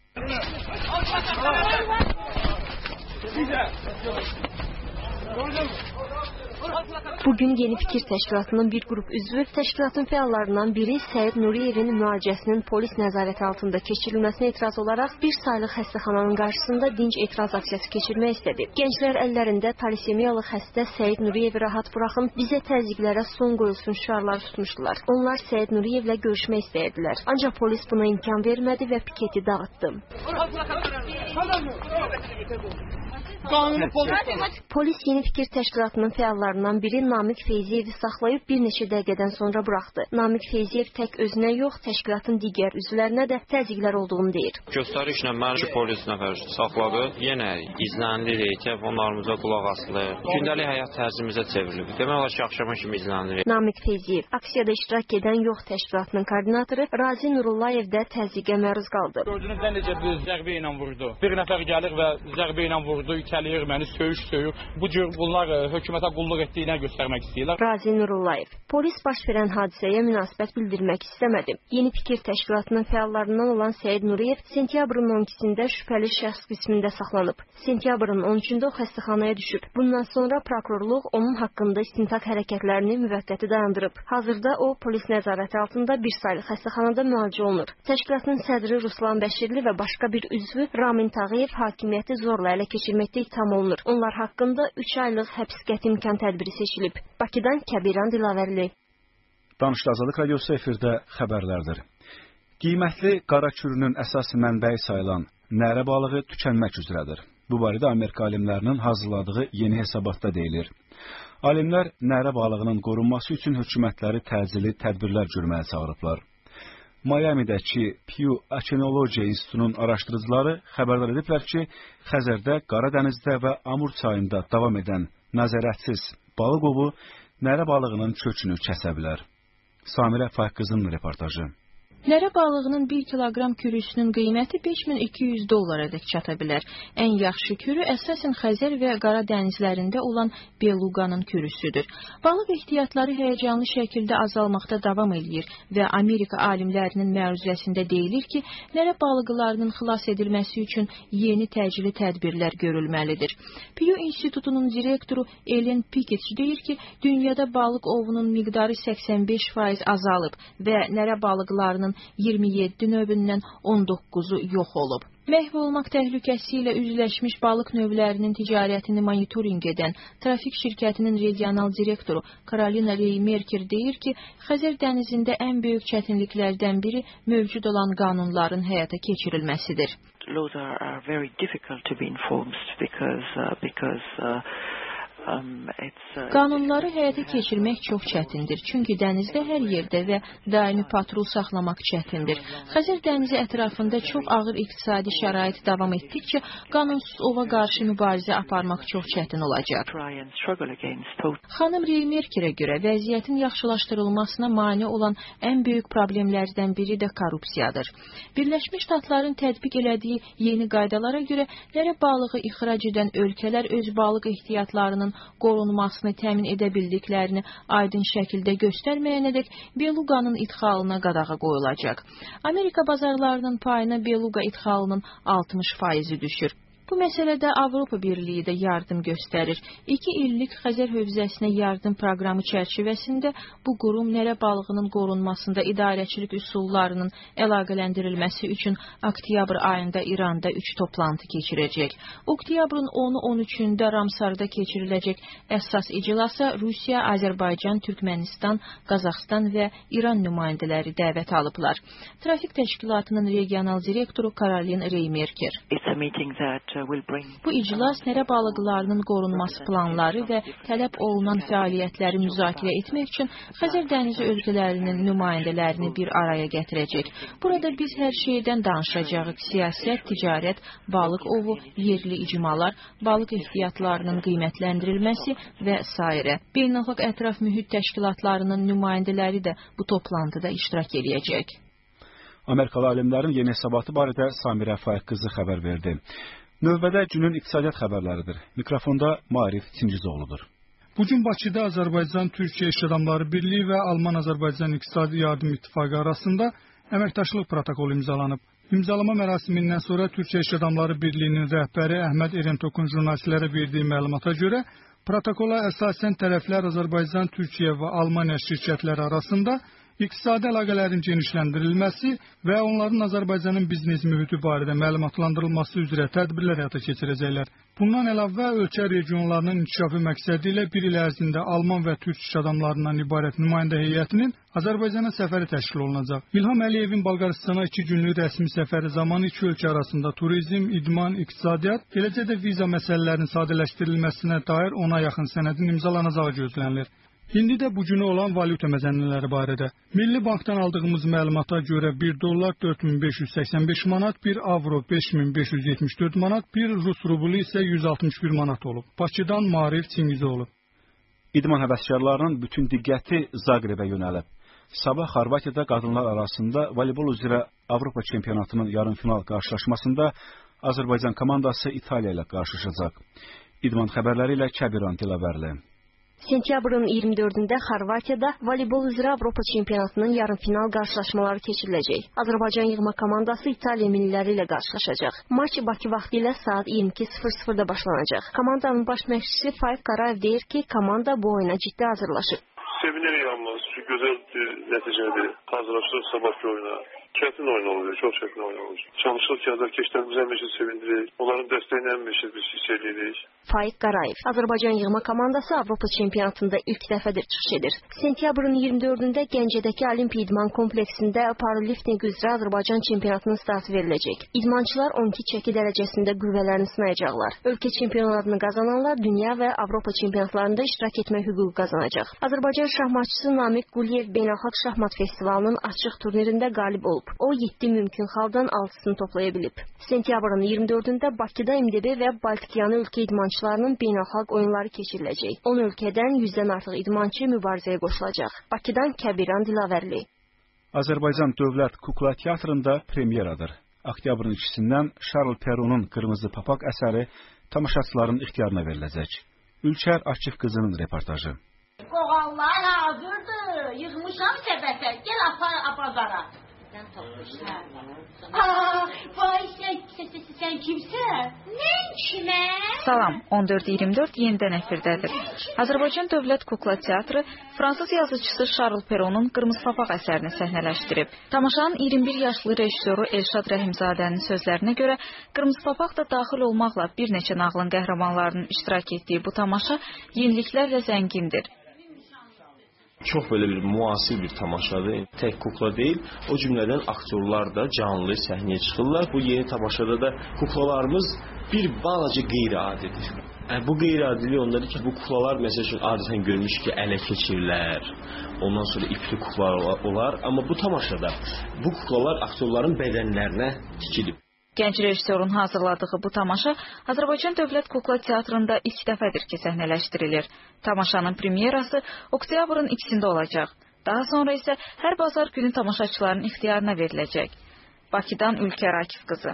Bugün Yeni Fikir Təşkilatının bir qrup üzvü təşkilatın fəallarından biri Səid Nuriyevin müalicəsinin polis nəzarəti altında keçirilməsinə etiraz olaraq bir saylı xəstəxananın qarşısında dinc etiraz aksiyası keçirmək istədi. Gənclər əllərində talisemiyalı xəstə Səid Nuriyevi rahat buraxın, bizə təzyiqlərə son qoyulsun şüarları tutmuşdular. Onlar Səid Nuriyevlə görüşmək istəyirdilər. Ancaq polis buna imkan vermədi və piketi dağıtdı. Polis Yeni Fikir Təşkilatının fəallarından biri Namiq Feyziyevi saxlayıb bir neçə dəqiqədən sonra buraxdı. Namiq Feyziyev tək özünə yox, təşkilatın digər üzvlərinə də təzyiqlər olduğunu deyir. Göstərişlə məni polis nəfər saxladı. Yenə izlənirik, telefonlarımıza qulaq asılır. Gündəlik həyat tərzimizə çevrilib. Demək olar ki, axşama kimi izlənirik. Namiq Feyziyev aksiyada iştirak edən Yox Təşkilatının koordinatoru Razi Nurullayev də təzyiqə məruz qaldı. Gördüyünüz necə bir zərbə ilə vurdu. Bir nəfər gəlir və zərbə ilə vurdu. Gəlir, məni söyüş söyür. Bu cür bunlar ə, hökumətə qulluq etdiyinə göstərmək istəyirlər. Razi Nurullayev polis baş verən hadisəyə münasibət bildirmək istəmədi. Yeni Fikir Təşkilatının fəallarından olan Səid Nuriyev sentyabrın on ikisində şübhəli şəxs qismində saxlanıb. Sentyabrın on üçündə o xəstəxanaya düşüb. Bundan sonra prokurorluq onun haqqında istintaq hərəkətlərini müvəqqəti dayandırıb. Hazırda o polis nəzarəti altında bir saylı xəstəxanada müalicə olunur. Təşkilatın sədri Ruslan Bəşirli və başqa bir üzvü Ramin Tağıyev hakimiyyəti zorla ələ keçirməkdə ittiham olunur. Onlar haqqında üç aylıq həbs qəti imkan tədbiri seçilib. Bakıdan Kəbiran Dilavərli. Danışıq Azadlıq Radiosu efirdə xəbərlərdir. Qiymətli qara kürünün əsas mənbəyi sayılan nərə balığı tükənmək üzrədir. Bu barədə Amerika alimlərinin hazırladığı yeni hesabatda deyilir. Alimlər nərə balığının qorunması üçün hökumətləri təcili tədbirlər görməyə çağırıblar. Miami'dəki Pew Oceanology İnstitutunun araşdırıcıları xəbərdar ediblər ki, Xəzərdə, Qara dənizdə və Amur çayında davam edən nəzarətsiz balıq ovu nərə balığının kökünü kəsə bilər. Samirə Fayqızının reportajı. Nərə balığının bir kiloqram kürüsünün qiyməti beş min iki yüz dollaradək çata bilər. Ən yaxşı kürü əsasən Xəzər və Qara dənizlərində olan beluqanın kürüsüdür. Balıq ehtiyatları həyəcanlı şəkildə azalmaqda davam edir və Amerika alimlərinin məruzəsində deyilir ki, nərə balıqlarının xilas edilməsi üçün yeni təcili tədbirlər görülməlidir. Pew İnstitutunun direktoru Ellen Pickett deyir ki, dünyada balıq ovunun miqdarı səksən beş faiz azalıb və nərə balıqlarının iyirmi yeddi növündən on doqquzu yox olub. Məhv olmaq təhlükəsi ilə üzləşmiş balıq növlərinin ticarətini monitorinq edən trafik şirkətinin regional direktoru Karolina Reymerker deyir ki, Xəzər dənizində ən böyük çətinliklərdən biri mövcud olan qanunların həyata keçirilməsidir. Laws are, are very difficult to be enforced because uh, because uh, Qanunları həyata keçirmək çox çətindir, çünki dənizdə hər yerdə və daimi patrul saxlamaq çətindir. Xəzər dənizi ətrafında çox ağır iqtisadi şərait davam etdikcə qanunsuz ova qarşı mübarizə aparmaq çox çətin olacaq. Xanım Reymerkerə görə vəziyyətin yaxşılaşdırılmasına mane olan ən böyük problemlərdən biri də korrupsiyadır. Birləşmiş Ştatların tətbiq elədiyi yeni qaydalara görə lərə balığı ixrac edən ölkələr öz balıq ehtiyatlarının qorunmasını təmin edə bildiklərini aydın şəkildə göstərməyənədək beluqanın idxalına qadağa qoyulacaq. Amerika bazarlarının payına beluqa idxalının altmış faizi düşür. Bu məsələdə Avropa Birliyi də yardım göstərir. İki illik Xəzər hövzəsinə yardım proqramı çərçivəsində bu qurum nərə balığının qorunmasında idarəçilik üsullarının əlaqələndirilməsi üçün oktyabr ayında İranda üç toplantı keçirəcək. Oktyabrın onu on üçündə Ramsarda keçiriləcək əsas iclasa Rusiya, Azərbaycan, Türkmənistan, Qazaxstan və İran nümayəndələri dəvət alıblar. Trafik təşkilatının regional direktoru Karolin Reymerker. Bu iclas nərə balıqlarının qorunması planları və tələb olunan fəaliyyətləri müzakirə etmək üçün Xəzər dənizi ölkələrinin nümayəndələrini bir araya gətirəcək. Burada biz hər şeydən danışacağıq: siyasət, ticarət, balıq ovu, yerli icmalar, balıq ehtiyatlarının qiymətləndirilməsi və s. Beynəlxalq ətraf mühit təşkilatlarının nümayəndələri də bu toplantıda iştirak edəcək. Amerikalı alimlərin yeni hesabatı barədə Samirə Faiq qızı xəbər verdi. Növbədə günün iqtisadiyyat xəbərləridir. Mikrofonda Maarif Çingizoğludur. Bugün Bakıda Azərbaycan-Türkiyə İş Adamları Birliyi və Alman-Azərbaycan İqtisadi Yardım İttifaqı arasında əməkdaşlıq protokolu imzalanıb. İmzalama mərasimindən sonra Türkiyə İş Adamları Birliyinin rəhbəri Əhməd Erentokun jurnalistlərə verdiyi məlumata görə protokola əsasən tərəflər Azərbaycan, Türkiyə və Almaniya şirkətləri arasında iqtisadi əlaqələrin genişləndirilməsi və onların Azərbaycanın biznes mühiti barədə məlumatlandırılması üzrə tədbirlər həyata keçirəcəklər. Bundan əlavə, ölkə regionlarının inkişafı məqsədi ilə bir il ərzində Alman və Türk iş adamlarından ibarət nümayəndə heyətinin Azərbaycana səfəri təşkil olunacaq. İlham Əliyevin Bolqarıstana iki günlük rəsmi səfəri zamanı iki ölkə arasında turizm, idman, iqtisadiyyat, eləcə də viza məsələlərinin sadələşdirilməsinə dair ona yaxın sənədin imzalanacağı gözlənilir. İndi də bugünü olan valyuta məzənələri barədə. Milli Bankdan aldığımız məlumata görə bir dollar dörd min beş yüz səksən beş manat, bir avro beş min beş yüz yetmiş dörd manat, bir rus rublu isə yüz altmış bir manat olub. Bakıdan Maarif Çingizoğlu. İdman həvəskarlarının bütün diqqəti Zaqrebə yönəlib. Sabah Xorvatiyada qadınlar arasında voleybol üzrə Avropa çempionatının yarımfinal qarşılaşmasında Azərbaycan komandası İtaliya ilə qarşılaşacaq. İdman xəbərləri ilə Kəbiran Dilavərli. Sentyabrın iyirmi dördündə Xorvatiyada voleybol üzrə Avropa çempionatının yarımfinal qarşılaşmaları keçiriləcək. Azərbaycan yığma komandası İtaliya milliləri ilə qarşılaşacaq. Maç Bakı vaxtı ilə saat iyirmi iki sıfır sıfırda başlanacaq. Komandanın baş məşqçisi Faiq Qarayev deyir ki, komanda bu oyuna ciddi hazırlaşır. Sevinirik amma gözəl bir nəticədir. Hazırlaşırıq sabahki oyuna. Çətin oyun olacaq, çox çətin oyun olacaq. Çalışırıq ki, azərkeşlərimizi həmişə sevindirik. Onların dəstəyini həmişə biz hiss edirik. Faiq Qarayev, Azərbaycan yığma komandası Avropa çempionatında ilk dəfədir çıxış edir. Sentyabrın iyirmi dördündə Gəncədəki Olimpiya İdman kompleksində powerlifting üzrə Azərbaycan çempionatının startı veriləcək. İdmançılar on iki çəki dərəcəsində qüvvələrini sınayacaqlar. Ölkə çempionatını qazananlar dünya və Avropa çempionatlarında iştirak etmək hüququ qazanacaq. Azərbaycan şahmatçısı Namiq Quliyev Beynəlxalq Şahmat Festivalının açıq turnirində qalib olub. O yeddi mümkün xaldan altısını toplaya bilib. Sentyabrın iyirmi dördündə Bakıda M D B və Baltikyanı ölkə idmançılarının beynəlxalq oyunları keçiriləcək. on ölkədən yüzdən artıq idmançı mübarizəyə qoşulacaq. Bakıdan Kəbiran Dilavərli. Azərbaycan Dövlət Kukla Teatrında premyeradır. Oktyabrın ikisindən Şarl Perronun Qırmızı Papaq əsəri tamaşaçıların ixtiyarına veriləcək. Ülkər Açıq qızının reportajı. Qoğallar hazırdır. Yığmışam səbətə. Gəl apar apazara. Aa, vay sən, sən kimsən? Mən kiməm? Salam, on dörd iyirmi dörd yenidən əfirdədir. Azərbaycan Dövlət Kukla Teatrı Fransız yazıcısı Şarl Perronun Qırmızı Papaq əsərini səhnələşdirib. Tamaşanın iyirmi bir yaşlı rejissoru Elşad Rəhimzadənin sözlərinə görə Qırmızı Papaq da daxil olmaqla bir neçə nağılın qəhrəmanlarının iştirak etdiyi bu tamaşa yeniliklərlə zəngindir. Çox belə bir müasir bir tamaşadır. Tək kukla deyil, o cümlədən aktyorlar da canlı səhnəyə çıxırlar. Bu yeni tamaşada da kuklalarımız bir balaca qeyri-adidir. Bu qeyri-adilik ondadır ki, bu kuklalar məsəl üçün adətən görmüş ki, ələ keçirlər, ondan sonra ipli kuklalar olar, amma bu tamaşada bu kuklalar aktyorların bədənlərinə tikilib. Gənc rejissorun hazırladığı bu tamaşa Azərbaycan Dövlət Kukla Teatrında ilk dəfədir ki, səhnələşdirilir. Tamaşanın premyerası oktyabrın ikisində olacaq. Daha sonra isə hər bazar günü tamaşaçıların ixtiyarına veriləcək. Bakıdan Ülkər Akif qızı.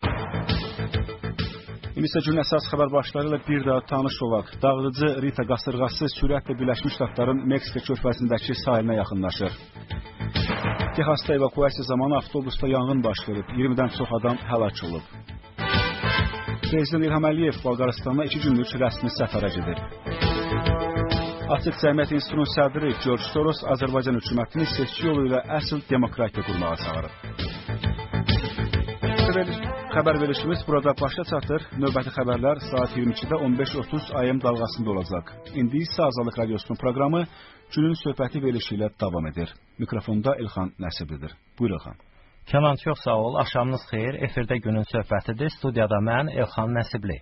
İndi isə gün əsas xəbər başları ilə bir daha tanış olaq. Dağıdıcı Rita qasırğası sürətlə Birləşmiş Ştatların Meksika körfəzindəki sahilinə yaxınlaşır. Texasda evakuasiya zamanı avtobusda yanğın baş verib, iyirmidən çox adam həlak olub. Prezident İlham Əliyev Bolqarıstana iki günlük rəsmi səfərə gedib. Açıq Cəmiyyət İnstitutunun sədri George Soros Azərbaycan hökumətini seçki yolu ilə əsl demokratiya qurmağa çağırıb. Xəbər verişimiz burada başa çatır. Növbəti xəbərlər saat iyirmi ikidə on beş otuz A M dalğasında olacaq. İndi isə Azadlıq Radiosunun proqramı günün söhbəti verilişi ilə davam edir. Mikrofonda İlxan Nəsiblidir. Buyur İlxan. Kənan, çox sağ ol. Axşamınız xeyir. Efirdə günün söhbətidir. Studiyada mən İlxan Nəsibli.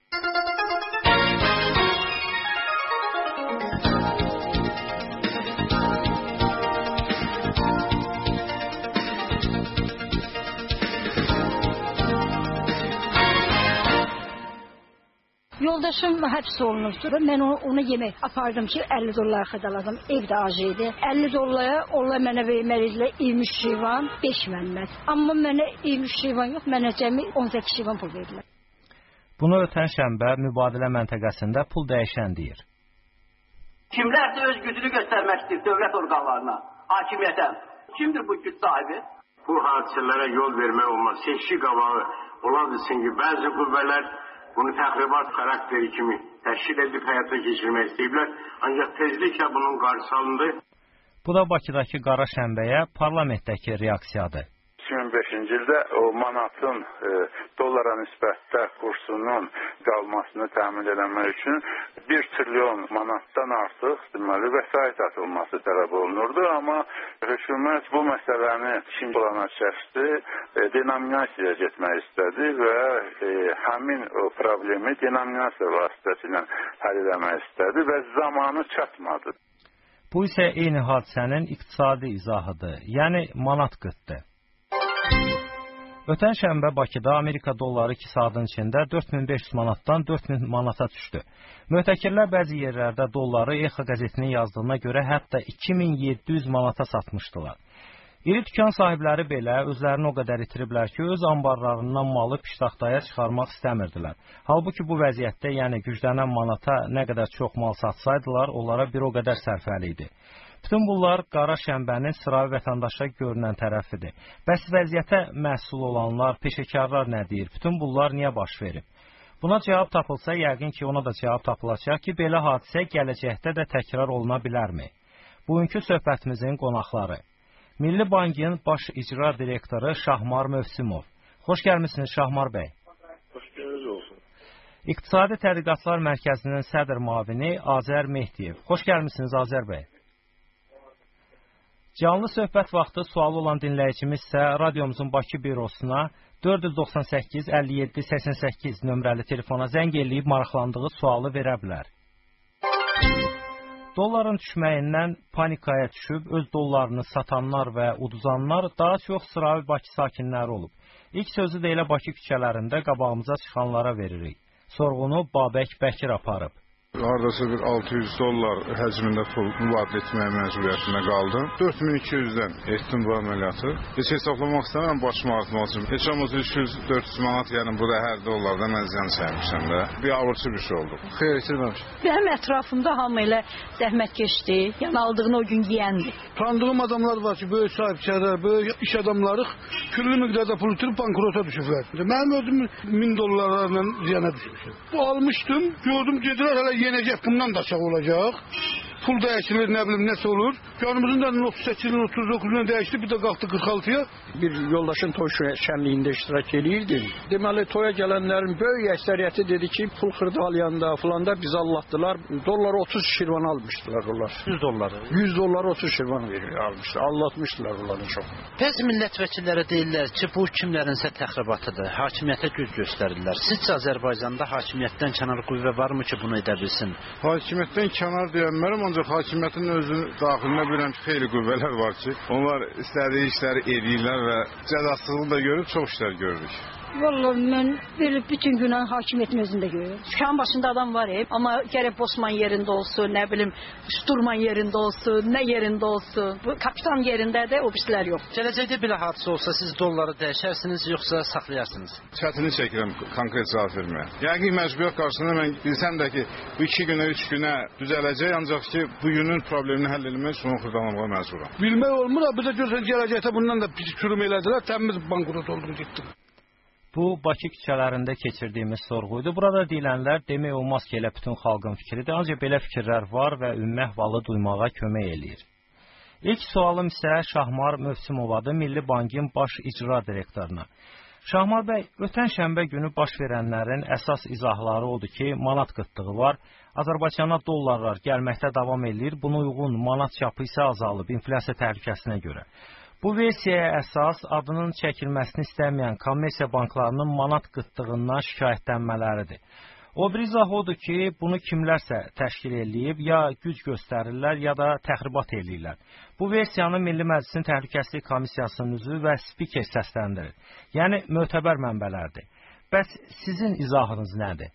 Yoldaşım həbs olunubdur. Mən onu, onu yemək apardım ki, əlli dollar xədaladım. Evdə acıydı. əlli dollara onlar mənə verməliydilər iyirmi üç şivan, beş mənət. Amma mənə iyirmi üç şivan yox, mənə cəmi on səkkiz şivan pul verdilər. Bunu ötən şənbə mübadilə məntəqəsində pul dəyişən deyir. Kimlərsə öz gücünü göstərmək istəyir dövlət orqanlarına, hakimiyyətə. Kimdir bu güc sahibi? Bu hadisələrə yol vermək olmaz. Seçki qabağı ola bilsin ki, bəzi qüvvələr bunu təxribat xarakteri kimi təşkil edib həyata keçirmək istəyiblər. Ancaq tezliklə bunun qarşısı alındı. Bu da Bakıdakı qara şənbəyə parlamentdəki reaksiyadır. iki min beşinci ildə o manatın e, dollara nisbətdə kursunun qalmasını təmin etmək üçün bir trilyon manatdan artıq deməli vəsait atılması tələb olunurdu, amma hökumət bu məsələni ikinci plana çəkdi, e, denominasiyaya getmək istədi və e, həmin o problemi denominasiya vasitəsilə həll etmək istədi və zamanı çatmadı. Bu isə eyni hadisənin iqtisadi izahıdır, yəni manat qıtdır. Ötən şənbə Bakıda Amerika dolları iki saatın içində dörd min beş yüz manatdan dörd min manata düşdü. Möhtəkirlər bəzi yerlərdə dolları Exa qəzetinin yazdığına görə hətta iki min yeddi yüz manata satmışdılar. İri dükan sahibləri belə özlərini o qədər itiriblər ki, öz anbarlarından malı piştaxtaya çıxarmaq istəmirdilər. Halbuki bu vəziyyətdə, yəni güclənən manata nə qədər çox mal satsaydılar, onlara bir o qədər sərfəli idi. Bütün bunlar qara şənbənin sıravi vətəndaşa görünən tərəfidir. Bəs vəziyyətə məhsul olanlar, peşəkarlar nə deyir? Bütün bunlar niyə baş verib? Buna cavab tapılsa, yəqin ki, ona da cavab tapılacaq ki, belə hadisə gələcəkdə də təkrar oluna bilərmi? Bugünkü söhbətimizin qonaqları. Milli Bankın baş icra direktoru Şahmar Mövsümov. Xoş gəlmisiniz Şahmar bəy. Xoş gəliniz olsun. İqtisadi Tədqiqatlar Mərkəzinin sədr müavini Azər Mehdiyev. Xoş gəlmisiniz Azər bəy. Canlı söhbət vaxtı sualı olan dinləyicimiz isə radiomuzun Bakı bürosuna dörd yüz doxsan səkkiz əlli yeddi səksən səkkiz nömrəli telefona zəng eləyib maraqlandığı sualı verə bilər. Dolların düşməyindən panikaya düşüb öz dollarını satanlar və uduzanlar daha çox sıravi Bakı sakinləri olub. İlk sözü də elə Bakı küçələrində qabağımıza çıxanlara veririk. Sorğunu Babək Bəkir aparıb. Hardasa bir altı yüz dollar həcmində pul mübadilə etməyə məcburiyyətində qaldım. dörd min iki yüzdən etdim bu əməliyyatı. Heç hesaplamaq istəmirəm başıma artmaq üçün. Heç olmasa üç yüz dörd yüz manat, yəni burada hər dollarda mən ziyan çəkmişəm də. Bir avırçı bir şey oldu. Xeyr, itirməmişəm. Mənim ətrafımda hamı elə zəhmət keçdi. Yəni aldığını o gün yeyəndi. Tanıdığım adamlar var ki, böyük sahibçilər, böyük iş adamları küllü miqdarda pul itirib bankrota düşüblər. Mənim özüm min dollarlarla ziyana düşmüşəm. Bu almışdım, gördüm gedirlər hələ yenəcək bundan da aşağı olacaq. pul dəyişilir, nə bilim nəsə olur. Yanımızın da otuz səkkizin otuz doqquzuna dəyişdi, bir də qalxdı qırx altıya. Bir yoldaşın toy şənliyində iştirak edirdim. Deməli toya gələnlərin böyük əksəriyyəti dedi ki, pul xırdalayanda falanda bizi allatdılar. Dollar otuz şirvan almışdılar onlar. yüz dolları. yüz dollar otuz şirvan verir almışlar. Allatmışdılar onların çox. Bəzi millət vəkilləri deyirlər ki, bu kimlərinsə təxribatıdır. Hakimiyyətə güc göstərirlər. Sizcə Azərbaycanda hakimiyyətdən kənar qüvvə varmı ki, bunu edə bilsin? Hakimiyyətdən kənar deyənmərəm, ancaq hakimiyyətin özünün daxilində bilən xeyli qüvvələr var ki, onlar istədiyi işləri edirlər və cəzasızlığı da görüb çox işlər görürük. Vallahi mən belə bütün günah hakimiyyətin özündə görürəm. Dükkan başında adam var hep, amma gərək Bosman yerində olsun, nə bilim, Şturman yerində olsun, nə yerində olsun. Bu kapitan yerində də o birislər yox. Gələcəkdə belə hadisə olsa siz dolları dəyişərsiniz, yoxsa saxlayarsınız? Çətini çəkirəm konkret cavab verməyə. Yəqin məcburiyyət qarşısında mən bilsəm də ki, bu iki günə, üç günə düzələcək, ancaq ki, bugünün problemini həll etmək üçün onu xırdalanmağa məcburam. Bilmək olmur, bir də görsən gələcəkdə bundan da pis sürüm elədilər, təmiz bankrot oldum getdim. Bu, Bakı küçələrində keçirdiyimiz sorğuydu. Burada deyilənlər demək olmaz ki, elə bütün xalqın fikridir. Ancaq belə fikirlər var və ümumi əhvalı duymağa kömək eləyir. İlk sualım isə Şahmar Mövsümovadır, Milli Bankın baş icra direktoruna. Şahmar bəy, ötən şənbə günü baş verənlərin əsas izahları odur ki, manat qıtlığı var. Azərbaycana dollarlar gəlməkdə davam edir. Buna uyğun manat çapı isə azalıb inflyasiya təhlükəsinə görə. Bu versiyaya əsas adının çəkilməsini istəməyən kommersiya banklarının manat qıtlığından şikayətlənmələridir. O bir izah odur ki, bunu kimlərsə təşkil eləyib, ya güc göstərirlər, ya da təxribat eləyirlər. Bu versiyanı Milli Məclisin Təhlükəsizlik Komissiyasının üzvü və spiker səsləndirir. Yəni, mötəbər mənbələrdir. Bəs sizin izahınız nədir?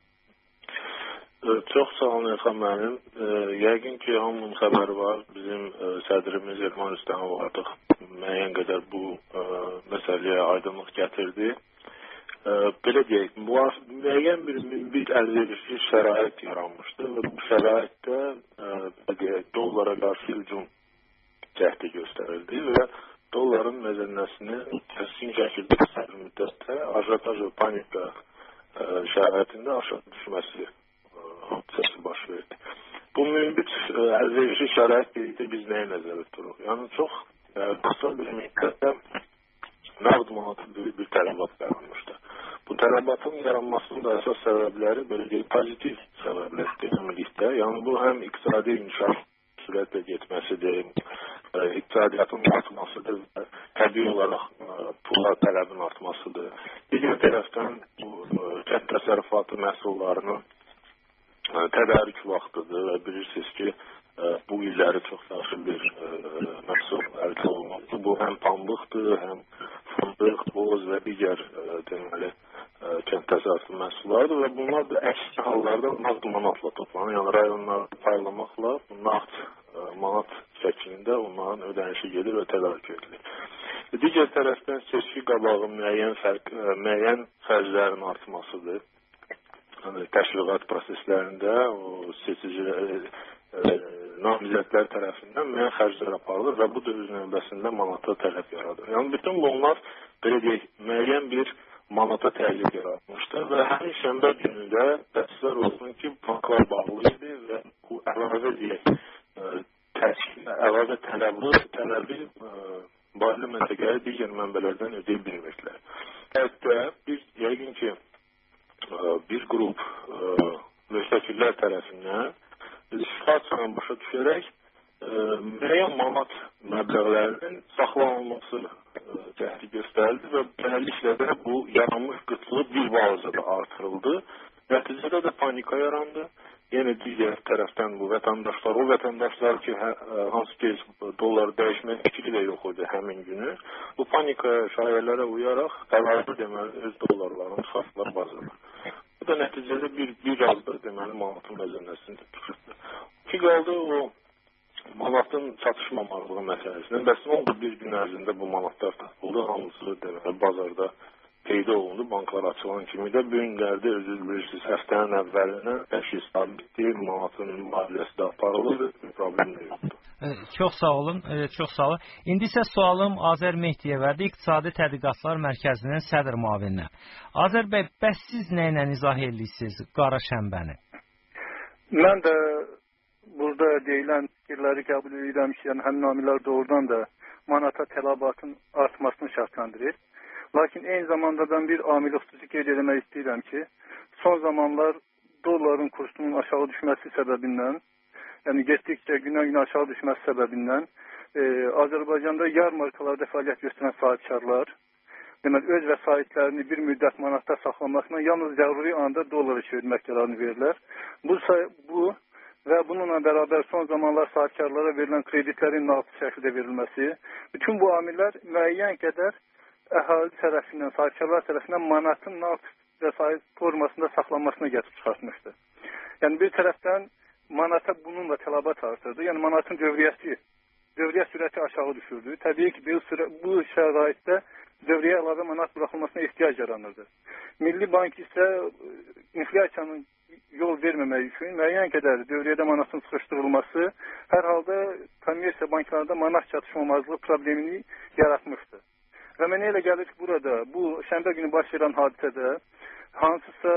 Çox sağ olun Elxan müəllim. Yəqin ki, hamının xəbəri var. Bizim sədrimiz Elman Rüstəmov artıq müəyyən qədər bu məsələyə aydınlıq gətirdi. Belə deyək, müəyyən bir, bir əlverişli şərait yaranmışdı və bu şəraitdə dollara qarşı hücum cəhdi göstərildi və dolların məzənnəsini kəsin şəkildə qısa bir müddətdə ajotaj və panika şəraitində aşağı düşməsi hadisəsi baş verdi. Bu mümbit əlverişli şərait birlikdə biz nəyə nəzərdə tuturuq? Yəni çox qısa bir müddətdə nəqd manatı bir, bir tələbat yaranmışdı. Bu tələbatın yaranmasının da əsas səbəbləri belə deyək, pozitiv səbəblər deməlikdə. Yəni bu həm iqtisadi inkişaf sürətlə getməsidir, iqtisadiyyatın artmasıdır və təbii olaraq pula tələbin artmasıdır. Digər tərəfdən bu kənd təsərrüfatı məhsullarının tədarik vaxtıdır və bilirsiniz ki, bu illəri çox yaxşı bir məhsul əldə olunmaqdır. Bu həm pambıqdır, həm fındıq, boz və digər deməli kənd təsərrüfatı məhsullardır və bunlar da əksli hallarda nağd manatla toplanır. Yəni rayonlarda paylamaqla nağd manat şəklində onların ödənişi gedir və tədarik edilir. Digər tərəfdən seçki qabağı müəyyən fərq, müəyyən xərclərin artmasıdır. Yəni, təşviqat proseslərində o seçici namizədlər tərəfindən müəyyən xərclər aparılır və bu da öz növbəsində manata tələb yaradır. Yəni, bütün bunlar belə deyək, müəyyən bir manata təqlid yaratmışdır və həmin şənbə günündə təəssüflər olsun ki, banklar bağlı idi və bu əlavə deyək, əlavə tələbi, tələbi barəli məntəqəyə digər mənbələrdən ödəyə bilməklər. Hətta biz yəqin ki, bir qrup müstəqillər tərəfindən situasiyanı başa düşərək müəyyən manat məbləğlərinin saxlanılması cəhdi göstərildi və beləliklə də bu yaranmış qıtlığı bir balaca da artırıldı. Nəticədə də panika yarandı. Yenə digər tərəfdən bu vətəndaşlar, o vətəndaşlar ki, hansı ki dolları dəyişmək fikri də yox idi həmin günü, bu panikaya, şayələrə uyaraq əlavə deməli öz dollarlarını satdılar bazarda. Bu da nəticədə bir, bir azda deməli manatın məzənnəsini düşürdü. Ki qaldı o manatın çatışmamalığı məsələsində. Bəs nə oldu bir gün ərzində bu manatlar tapıldı, hamısı deməli bazarda qeydə olundu, banklar açılan kimi də bu günlərdə özünüz bilirsiniz, həftənin əvvəlindən təşkil sabitdi, manatın mübadiləsi də aparılır, bir problem də yoxdur. Çox sağ olun, çox sağ olun. İndi isə sualım Azər Mehdiyevədir, İqtisadi Tədqiqatlar Mərkəzinin sədr müavininə. Azər bəy, bəs siz nə ilə izah edirsiniz qara şənbəni? Mən də burada deyilən fikirləri qəbul edirəm ki, yəni həmin amillər doğrudan da manata tələbatın artmasını şərtləndirir. Lakin eyni zamanda ben bir amili xüsusi qeyd etmək istəyirəm ki, son zamanlar doların kursunun aşağı düşməsi səbəbindən, yəni getdikcə gündən-günə aşağı düşməsi səbəbindən e, Azərbaycanda yarmarkalarda fəaliyyət göstərən sahibkarlar deməli, öz vəsaitlərini bir müddət manatda saxlamasına yalnız zəruri anda dolara çevirmək qərarını verirlər. Bu, bu və bununla bərabər son zamanlar sahibkarlara verilən kreditlərin nağd şəkildə verilməsi, bütün bu amillər müəyyən qədər əhali tərəfindən, sahibkarlar tərəfindən manatın nağd vəsait formasında saxlanmasına gətirib çıxartmışdı. Yəni bir tərəfdən manata bununla tələbat artırdı. Yəni manatın dövriyyəsi, dövriyyə sürəti aşağı düşürdü. Təbii ki, bu, sürə, bu şəraitdə dövriyyə əlavə manat buraxılmasına ehtiyac yaranırdı. Milli Bank isə inflyasiyanın yol verməmək üçün müəyyən qədər dövriyyədə manatın sıxışdırılması hər halda kommersiya banklarında manat çatışmamazlığı problemini yaratmışdı. Və mənə elə gəlir ki, burada bu şənbə günü baş verən hadisədə hansısa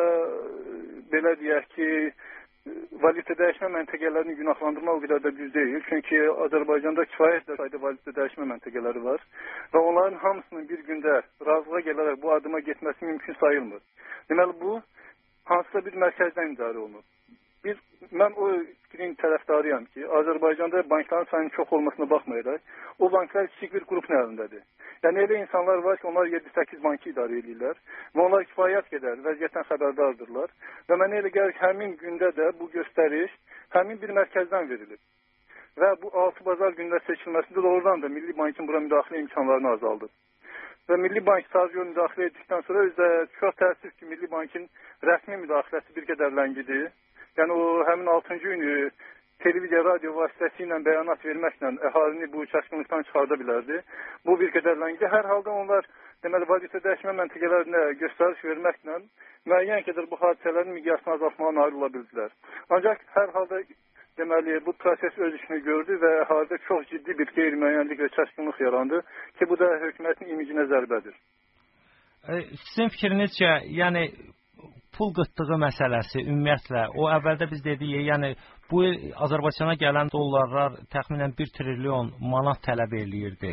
belə deyək ki, valyuta dəyişmə məntəqələrini günahlandırma o qədər də düz deyil. Çünki Azərbaycanda kifayət sayda valyuta dəyişmə məntəqələri var və onların hamısının bir gündə razılığa gələrək bu adıma getməsi mümkün sayılmır. Deməli, bu hansısa bir mərkəzdən idarə olunur. Bir, mən o fikrin tərəfdarıyam ki, Azərbaycanda bankların sayının çox olmasına baxmayaraq, o banklar kiçik bir qrupun əlindədir. Yəni elə insanlar var ki, onlar yeddi səkkiz bankı idarə edirlər və onlar kifayət qədər vəziyyətdən xəbərdardırlar və mənə elə gəlir ki, həmin gündə də bu göstəriş həmin bir mərkəzdən verilir. Və bu altı bazar gündə seçilməsində doğrudan da Milli Bankın bura müdaxilə imkanlarını azaldır. Və Milli Bank sadəcə müdaxilə etdikdən sonra özdə çox təəssüf ki, Milli Bankın rəsmi müdaxiləsi bir qədər ləngidir. Yəni o həmin altıncı günü televiziya, radio vasitəsilə bəyanat verməklə əhalini bu çaşqınlıqdan çıxarda bilərdi. Bu bir qədər ləngi. Hər halda onlar deməli valyuta dəyişmə məntəqələrinə göstəriş verməklə müəyyən qədər bu hadisələrin miqyasını azaltmağa nail ola bildilər. Ancaq hər halda deməli bu proses öz işini gördü və əhalide çox ciddi bir qeyri-müəyyənlik və çaşqınlıq yarandı ki, bu da hökumətin imicinə zərbədir. Sizin fikrinizcə, yəni pul qıtlığı məsələsi ümumiyyətlə, o əvvəldə biz dedik, yəni bu il Azərbaycana gələn dollarlar təxminən bir trilyon manat tələb eləyirdi.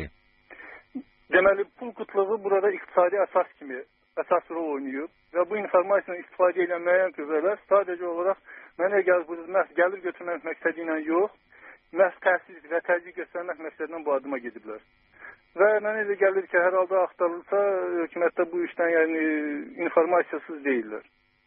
Deməli, pul qıtlığı burada iqtisadi əsas kimi əsas rol oynayıb və bu informasiyanı istifadə edən müəyyən qüvvələr sadəcə olaraq mənə gəlir, bu məhz gəlir götürmək məqsədi ilə yox, məhz təsir və təzyiq göstərmək məqsədindən bu adıma gediblər. Və mənə elə gəlir ki, hər halda axtarılsa, hökumətdə bu işdən yəni informasiyasız deyirlər.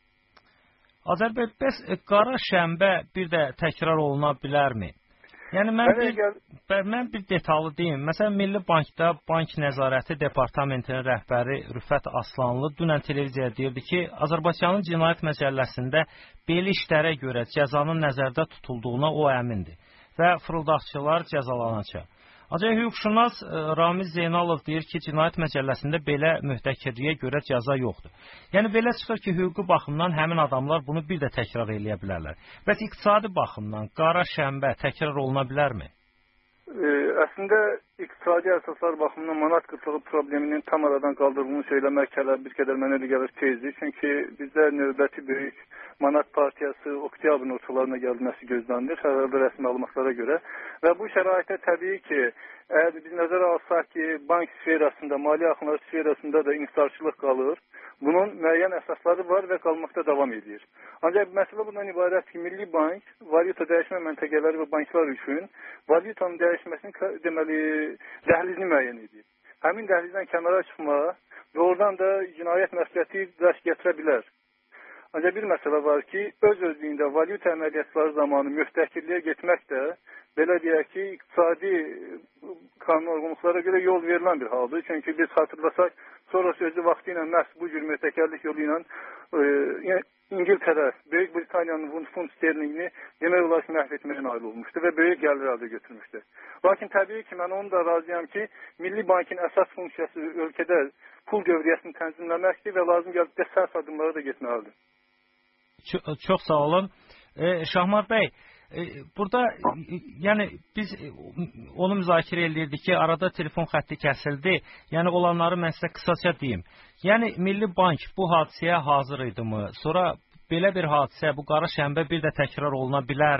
Azərbaycan, bəs qara şənbə bir də təkrar oluna bilərmi? Yəni mən bir, mən bir detallı deyim. Məsələn, Milli Bankda Bank Nəzarəti Departamentinin rəhbəri Rüfət Aslanlı dünən televiziyaya deyirdi ki, Azərbaycanın cinayət məcəlləsində belə işlərə görə cəzanın nəzərdə tutulduğuna o əmindir və fırıldaqçılar cəzalanacaq. Ancaq hüquqşünas Ramiz Zeynalov deyir ki, cinayət məcəlləsində belə möhtəkirliyə görə cəza yoxdur. Yəni belə çıxır ki, hüquqi baxımdan həmin adamlar bunu bir də təkrar eləyə bilərlər. Bəs iqtisadi baxımdan qara şənbə təkrar oluna bilərmi? Ə, əslində iqtisadi əsaslar baxımından manat qıtlığı probleminin tam aradan qaldırıldığını söyləmək hələ bir qədər mənə elə gəlir tezdir. Çünki bizdə növbəti böyük manat partiyası oktyabrın ortalarına gəlməsi gözlənilir, hər halda rəsmi məlumatlara görə. Və bu şəraitdə təbii ki, əgər biz nəzərə alsaq ki, bank sferasında, maliyyə axınları sferasında da inhisarçılıq qalır, bunun müəyyən əsasları var və qalmaqda davam edir. Ancaq məsələ bundan ibarət ki, Milli Bank valyuta dəyişmə məntəqələri və banklar üçün valyutanın dəyişməsinin deməli dəhlizini müəyyən edir. Həmin dəhlizdən kənara çıxmaq və oradan da cinayət məsuliyyəti dərs gətirə bilər. Ancaq bir məsələ var ki, öz-özlüyündə valyuta əməliyyatları zamanı müftəkirliyə getmək də belə deyək ki, iqtisadi qanun uyğunluqlara görə yol verilən bir haldır. Çünki biz xatırlasaq, sonra sözü vaxtı ilə məhz bu cür mühtəkirlik yolu ilə e, İngiltərə, Böyük Britaniyanın funt sterlingini demək olar ki, məhv etməyə nail olmuşdu və böyük gəlir əldə götürmüşdü. Lakin təbii ki, mən onu da razıyam ki, Milli Bankin əsas funksiyası ölkədə pul dövriyyəsini tənzimləməkdir və lazım gəldi də sərt addımlara da getməlidir. Çox, çox sağ olun. E, Şahmar bəy, e, burada e, yəni biz onu müzakirə edirdik ki, arada telefon xətti kəsildi. Yəni olanları mən sizə qısaca deyim. Yəni Milli Bank bu hadisəyə hazır idi mi? Sonra belə bir hadisə, bu qara şənbə bir də təkrar oluna bilərmi?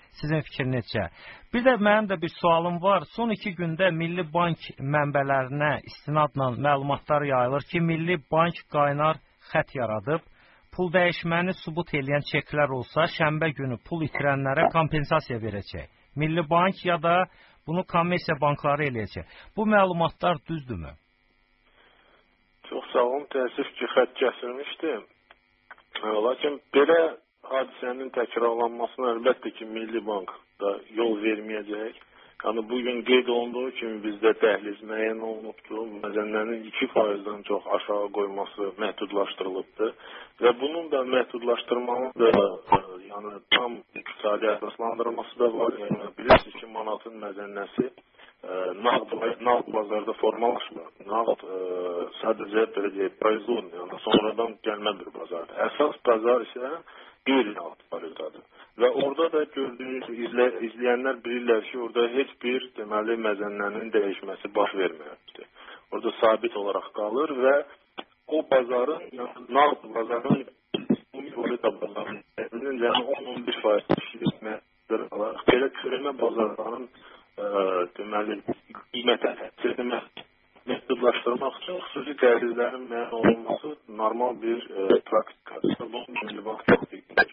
Sizin fikrin necə? Bir də mənim də bir sualım var. Son iki gündə Milli Bank mənbələrinə istinadla məlumatlar yayılır ki, Milli Bank qaynar xətt yaradıb. Pul dəyişməni sübut edən çeklər olsa, şənbə günü pul itirənlərə kompensasiya verəcək. Milli Bank ya da bunu kommersiya bankları eləyəcək. Bu məlumatlar düzdürmü? Çox sağ olun, təəssüf ki, xətt kəsilmişdi. Lakin belə hadisənin təkrarlanmasına əlbəttə ki, Milli Bank da yol verməyəcək. Yəni, bugün qeyd olunduğu kimi bizdə dəhliz müəyyən olunubdur. Məzənlərin iki faizdən çox aşağı qoyması məhdudlaşdırılıbdır. Və bunun da məhdudlaşdırmanın da yəni, tam iqtisadi əsaslandırması da var. Yəni, bilirsiniz ki, manatın məzənnəsi nağd, nağd bazarda formalaşmır. Nağd e, sadəcə belə deyək, proizon, yəni sonradan gəlmə bir bazardır. Əsas bazar isə qeyri-nağd valyutadır. Və orada da gördüyünüz, izlə, izləyənlər bilirlər ki, orada heç bir deməli məzənnənin dəyişməsi baş verməyəcəkdir. Orada sabit olaraq qalır və o bazarın, yəni nağd bazarın valyuta bazarının yəni on on beş faiz işlətmədir olaraq belə körəmə bazarlarının deməli, qiymətə təsirini məhdudlaşdırmaq üçün xüsusi dəhlizlərin müəyyən olunması normal bir e, praktikadır. Bunun Milli Bank təsdiqləyir.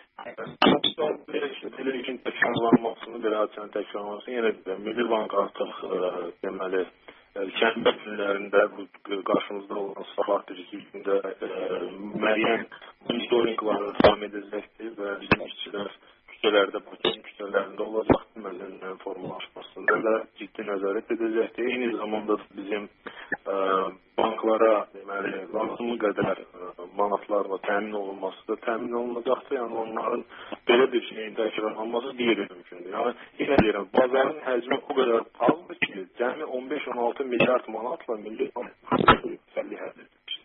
Belə işin təkrarlanmasını, belə hadisənin təkrarlanmasını yenə də Milli Bank artıq e, deməli, şənbə günlərində bu qarşımızda olan sabah birində e, müəyyən monitoringları davam edəcəkdir və bizim işçilər küçələrdə, Bakının küçələrində olacaqdır, məzənnənin formalaşmasında da ciddi nəzarət edəcəkdir. Eyni zamanda bizim ə, banklara deməli, lazımı qədər ə, manatlarla təmin olunması da təmin olunacaqdır. Yəni onların belə bir şeyin təkrarlanması qeyri-mümkündür. Yəni, yenə deyirəm, bazarın həcmi o qədər azdır ki, cəmi on beş on altı milyard manatla milli fəlli həll edir.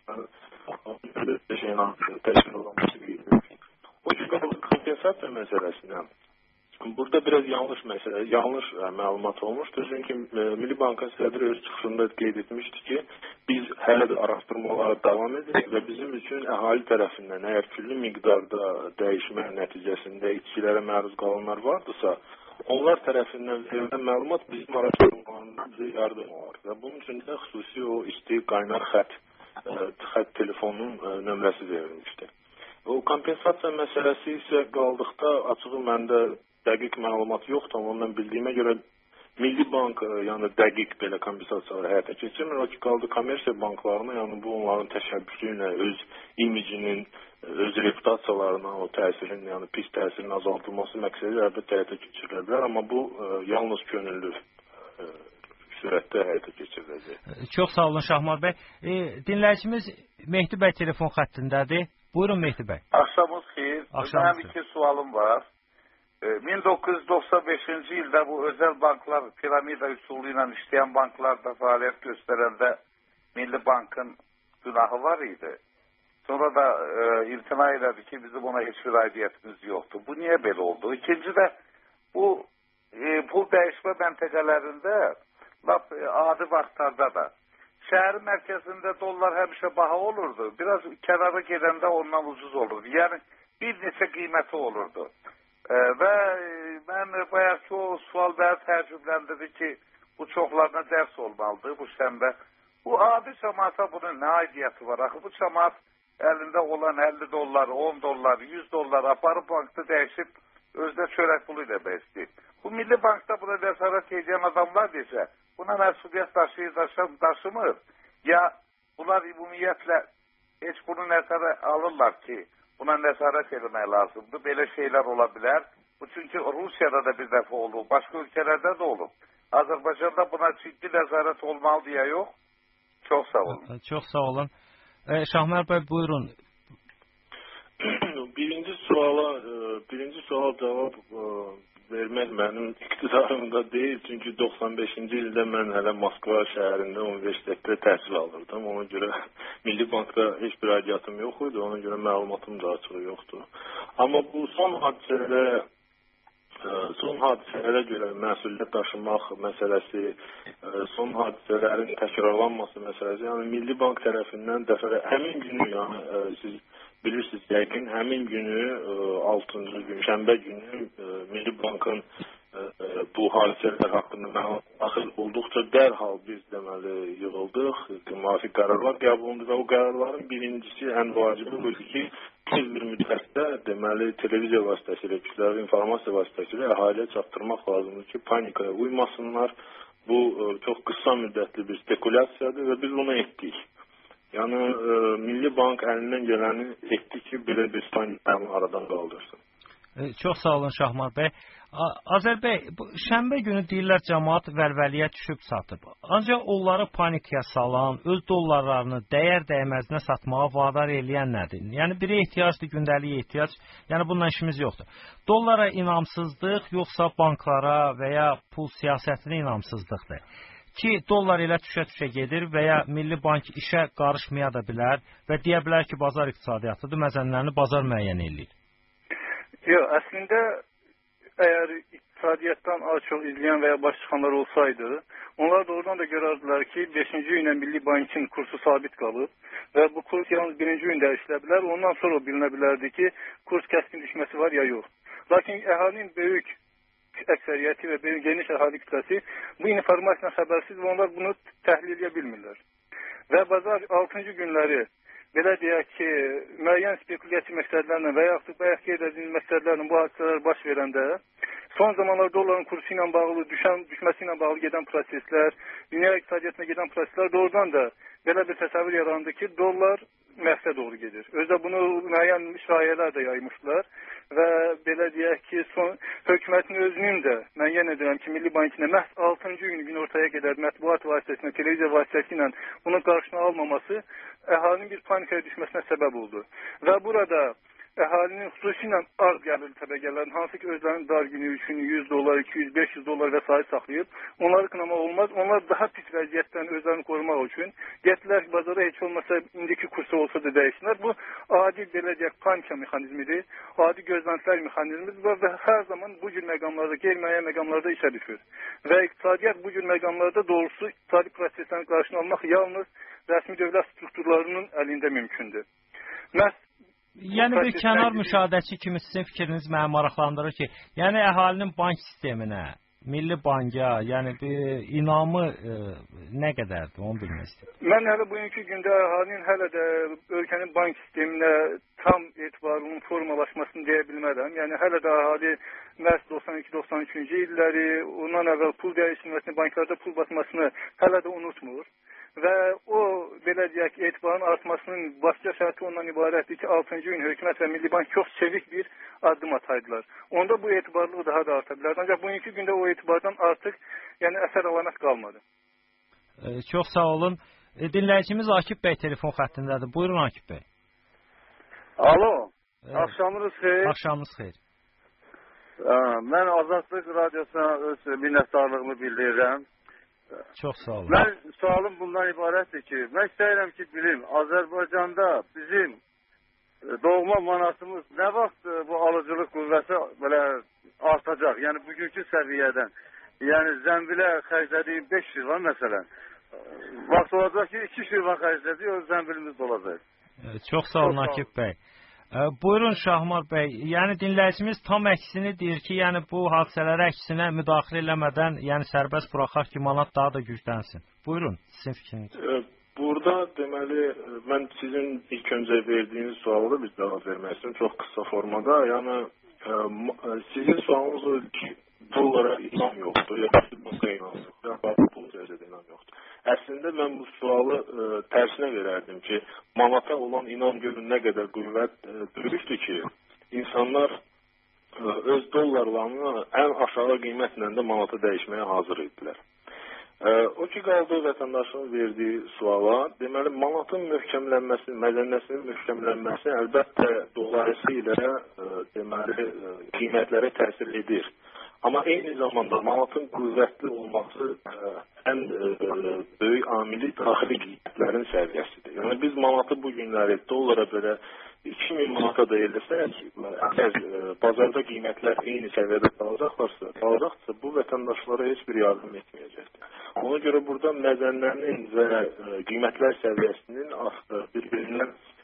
Yəni, belə bir şeyin təkrarlanması qeyri-mümkündür. O ki, kompensasiya məsələsindən burada biraz yanlış məsələ, yanlış ə, məlumat olmuşdur. Çünki ə, Milli Bankın sədri öz çıxışında qeyd etmişdi ki, biz hələ də araşdırmalara davam edirik və bizim üçün əhali tərəfindən əgər külli miqdarda dəyişmə nəticəsində işçilərə məruz qalanlar vardırsa, onlar tərəfindən verilən məlumat bizim araşdırmalarımızda yardım olar. Və bunun üçün də xüsusi o isti qaynar xətt, ə, xətt telefonunun ə, nömrəsi verilmişdir. O kompensasiya məsələsi isə qaldıqda açığı məndə dəqiq məlumat yoxdur, amma mən bildiyimə görə Milli Bank yəni dəqiq belə kompensasiyaları həyata keçirmir. O ki, qaldı kommersiya banklarına, yəni bu onların təşəbbüsü ilə öz imicinin, öz reputasiyalarına o təsirin, yəni pis təsirin azaldılması məqsədi əlbəttə həyata keçirilə bilər, amma bu ə, yalnız könüllü ə, sürətdə həyata keçiriləcək. Çox sağ olun Şahmar bəy. E, dinləyicimiz Mehdi bəy telefon xəttindədir. Buyurun Mehdi bəy. Axşamınız xeyir. Mənim iki sualım var. min doqquz yüz doxsan beşinci ildə bu özəl banklar piramida üsulu ilə işləyən banklarda fəaliyyət göstərəndə Milli Bankın günahı var idi. Sonra da e, imtina elədi ki, bizim ona heç bir aidiyyətimiz yoxdur. Bu niyə belə oldu? İkinci də bu e, pul dəyişmə məntəqələrində lap e, adi vaxtlarda da şəhərin mərkəzində dollar həmişə baha olurdu. Biraz kənara gedəndə ondan ucuz olurdu. Yəni bir neçə qiyməti olurdu. E, və mən bayaq ki, o sual bəni təəccübləndirdi ki, bu çoxlarına dərs olmalıdır bu şənbə. Bu adi cəmaata bunun nə aidiyyəti var? Axı bu cəmaat əlində olan əlli dollar, on dollar, yüz dollar aparıb bankda dəyişib özdə çörək pulu ilə bəsləyir. Bu Milli Bankda buna nəzarət edən adamlar necə? Buna məsuliyyət daşıyır, daşımır. Ya bunlar ümumiyyətlə heç bunu nəzərə alırlar ki, buna nəzarət etmək lazımdır. Belə şeylər ola bilər. Bu çünki Rusiyada da bir dəfə olub, başqa ölkələrdə də olub. Azərbaycanda buna ciddi nəzarət olmalı deyə yox. Çox sağ olun. Çox sağ olun. E, Şahmar bəy buyurun. Birinci suala, birinci suala cavab vermək mənim iqtidarımda deyil. Çünki doxsan beşinci ildə mən hələ Moskva şəhərində universitetdə təhsil alırdım. Ona görə Milli Bankda heç bir aidiyyatım yox idi. Ona görə məlumatım da açığı yoxdur. Amma bu son hadisələrə son hadisələrə görə məsuliyyət daşımaq məsələsi, son hadisələrin təkrarlanması məsələsi, yəni Milli Bank tərəfindən dəfələ həmin günü, yəni siz bilirsiniz yəqin həmin günü altıncı gün, şənbə günü Milli Bankın bu hadisələr haqqında məlumat daxil olduqca dərhal biz deməli yığıldıq, müvafiq qərarlar qəbul olundu və o qərarların birincisi ən vacibi budur ki, tez bir müddətdə deməli televiziya vasitəsilə, kütləvi informasiya vasitəsilə əhaliyə çatdırmaq lazımdır ki, panikaya uymasınlar. Bu çox qısa müddətli bir spekulyasiyadır və biz bunu etdik. Yəni Milli Bank əlindən gələni etdi ki, belə bir panikayı aradan qaldırsın. Çox sağ olun Şahmar bəy. Azər bəy, şənbə günü deyirlər cəmaat vəlvəliyə düşüb satıb. Ancaq onları panikaya salan, öz dollarlarını dəyər dəyməzinə satmağa vadar eləyən nədir? Yəni biri ehtiyacdır, gündəlik ehtiyac. Yəni bununla işimiz yoxdur. Dollara inamsızlıq yoxsa banklara və ya pul siyasətinə inamsızlıqdır? Ki dollar elə düşə-düşə gedir və ya Milli Bank işə qarışmaya da bilər və deyə bilər ki, bazar iqtisadiyyatıdır, məzənlərini bazar müəyyən eləyir. Yox, əslində əgər iqtisadiyyatdan az çox izləyən və ya baş çıxanlar olsaydı, onlar da oradan da görərdilər ki, beşinci günə Milli Bankin kursu sabit qalıb və bu kurs yalnız birinci gün dəyişilə bilər, ondan sonra bilinə bilərdi ki, kurs kəskin düşməsi var ya yox. Lakin əhalinin böyük əksəriyyəti və böyük geniş əhali kütləsi bu informasiyadan xəbərsiz və onlar bunu təhlil edə bilmirlər. Və bazar altıncı günləri belə deyək ki, müəyyən spekulyasiya məqsədlərlə və yaxud bayaq qeyd edilmiş məqsədlərlə bu hadisələr baş verəndə, son zamanlar dolların kursu ilə bağlı, düşən, düşməsi ilə bağlı gedən proseslər, dünya iqtisadiyyatına gedən proseslər doğrudan da belə bir təsəvvür yarandı ki, dollar məhvə doğru gedir. Özdə bunu müəyyən şayələr də yaymışlar və belə deyək ki, son, hökumətin özünün də, mən yenə deyirəm ki, Milli Bankinə məhz altıncı gün gün ortaya qədər mətbuat vasitəsilə, televiziya vasitəsilə bunun qarşısını almaması əhalinin bir panikaya düşməsinə səbəb oldu. Və burada əhalinin xüsusilə az gəlirli təbəqələrin hansı ki özlərinin dar günü üçün yüz dollar, iki yüz, beş yüz dollar və sair saxlayıb, onları qınamaq olmaz. Onlar daha pis vəziyyətdən özlərini qorumaq üçün getdilər ki, bazara heç olmasa indiki kursu olsa da dəyişsinlər. Bu adi belə deyək panika mexanizmidir, adi gözləntilər mexanizmidir və hər zaman bu cür məqamlarda, qeyri-müəyyən məqamlarda işə düşür. Və iqtisadiyyat bu cür məqamlarda doğrusu iqtisadi proseslərin qarşısını almaq yalnız rəsmi dövlət strukturlarının əlində mümkündür. Məhz Yəni bir kənar müşahidəçi kimi sizin fikriniz məni maraqlandırır ki, yəni əhalinin bank sisteminə, Milli Banka, yəni bir inamı e, nə qədərdir, onu bilmək istəyirəm. Mən hələ bugünkü gündə əhalinin hələ də ölkənin bank sisteminə tam etibarının formalaşmasını deyə bilmərəm. Yəni hələ də əhali məhz doxsan iki doxsan üçüncü illəri, ondan əvvəl pul dəyişilməsini, banklarda pul basmasını hələ də unutmur. Və o, belə deyək, etibarın artmasının başqa şərti ondan ibarətdir ki, altıncı gün hökumət və Milli Bank çox çevik bir addım ataydılar. Onda bu etibarlıq daha da arta bilər. Ancaq bugünkü gündə o etibardan artıq yəni, əsər əlamət qalmadı. E, çox sağ olun. E, dinləyicimiz Akif bəy telefon xəttindədir. Buyurun Akif bəy. Alo, e, axşamınız xeyir. Axşamınız xeyir. E, mən Azadlıq Radiosuna öz minnətdarlığımı bildirirəm. Çox sağ olun. Mən sualım bundan ibarətdir ki, mən istəyirəm ki, bilim, Azərbaycanda bizim doğma manatımız nə vaxt bu alıcılıq qüvvəsi belə artacaq? Yəni, bugünkü səviyyədən. Yəni, zəmbilə xərclədiyim beş şirvan, məsələn. Vaxt olacaq ki, iki şirvan xərclədik, o zəmbilimiz olacaq. Çox sağ olun, Akif bəy. Buyurun Şahmar bəy, yəni dinləyicimiz tam əksini deyir ki, yəni bu hadisələrə əksinə müdaxilə eləmədən, yəni sərbəst buraxaq ki, manat daha da güclənsin. Buyurun, sizin fikriniz. Burada deməli, mən sizin ilk öncə verdiyiniz sualı biz cavab vermək istəyirəm, çox qısa formada. Yəni, sizin sualınız ki, dollara inam yoxdur, ya banka inam yoxdur, ya pul dəyərdə inam yoxdur. Əslində mən bu sualı ə, tərsinə verərdim ki, manata olan inam görün nə qədər qüvvət ə, böyükdür ki, insanlar ə, öz dollarlarını ən aşağı qiymətlə də manata dəyişməyə hazır idilər. Ə, o ki, qaldı vətəndaşın verdiyi suala, deməli, manatın möhkəmlənməsi, məzənnəsinin möhkəmlənməsi əlbəttə dolayısıyla ə, deməli, ə, qiymətlərə təsir edir. Amma eyni zamanda manatın qüvvətli olması ə, ən ə, böyük amili daxili qiymətlərin səviyyəsidir. Yəni biz manatı bu günləri dollara belə iki min manata da eləsək, əgər ə, bazarda qiymətlər eyni səviyyədə qalacaqlarsa, qalacaqsa bu vətəndaşlara heç bir yardım etməyəcəkdir. Ona görə burada məzənlərin və ə, qiymətlər səviyyəsinin bir-birindən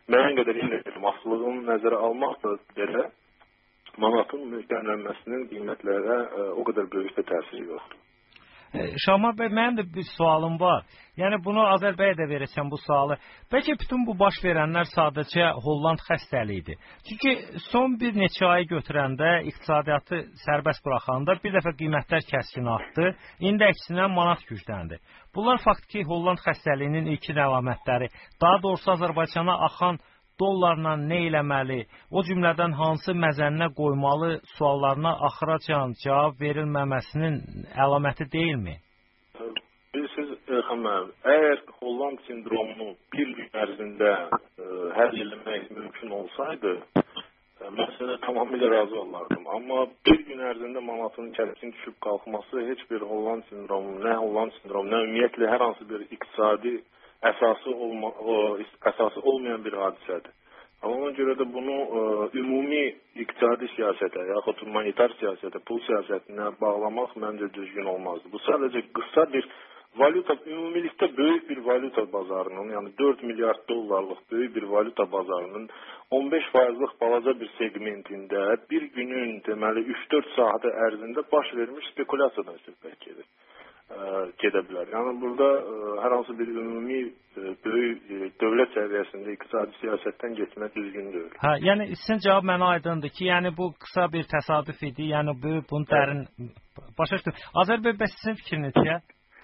müəyyən qədər indeksli asılılığını nəzərə almaqla belə manatın möhkəmlənməsinin qiymətlərə ə, o qədər böyük də təsiri yoxdur. Şahmar bəy, mənim də bir sualım var. Yəni bunu Azərbəyə də verəcəm bu sualı. Bəlkə bütün bu baş verənlər sadəcə Holland xəstəliyidir. Çünki son bir neçə ayı götürəndə, iqtisadiyyatı sərbəst buraxanda bir dəfə qiymətlər kəskin artdı. İndi əksinə manat gücləndi. Bunlar faktiki Holland xəstəliyinin ilkin əlamətləri. Daha doğrusu Azərbaycana axan dollarla nə eləməli, o cümlədən hansı məzənnə qoymalı suallarına axıracan cavab verilməməsinin əlaməti deyilmi? Bilirsiniz, Elxan müəllim, əgər Holland sindromunu bir gün ərzində ə, həll etmək mümkün olsaydı, ə, mən sizə tamamilə razı olardım. Amma bir gün ərzində manatın kəskin düşüb qalxması heç bir Holland sindromu, nə Holland sindromu, nə ümumiyyətlə hər hansı bir iqtisadi əsası, olma, o, əsası olmayan bir hadisədir. Amma ona görə də bunu ə, ümumi iqtisadi siyasətə, yaxud humanitar siyasətə, pul siyasətinə bağlamaq məncə düzgün olmazdı. Bu sadəcə qısa bir valyuta, ümumilikdə böyük bir valyuta bazarının, yəni dörd milyard dollarlıq böyük bir valyuta bazarının on beş faizlik balaca bir segmentində bir günün deməli üç dörd saatı ərzində baş vermiş spekulyasiyadan söhbət gedir. gedə bilər. Yəni burada ə, hər hansı bir ümumi ə, böyük ə, dövlət səviyyəsində iqtisadi siyasətdən getmək düzgün deyil. Hə, yəni sizin cavab mənə aydındır ki, yəni bu qısa bir təsadüf idi. Yəni bu bunu dərin başa düşdüm. Azər bəy, bəs sizin fikriniz necə?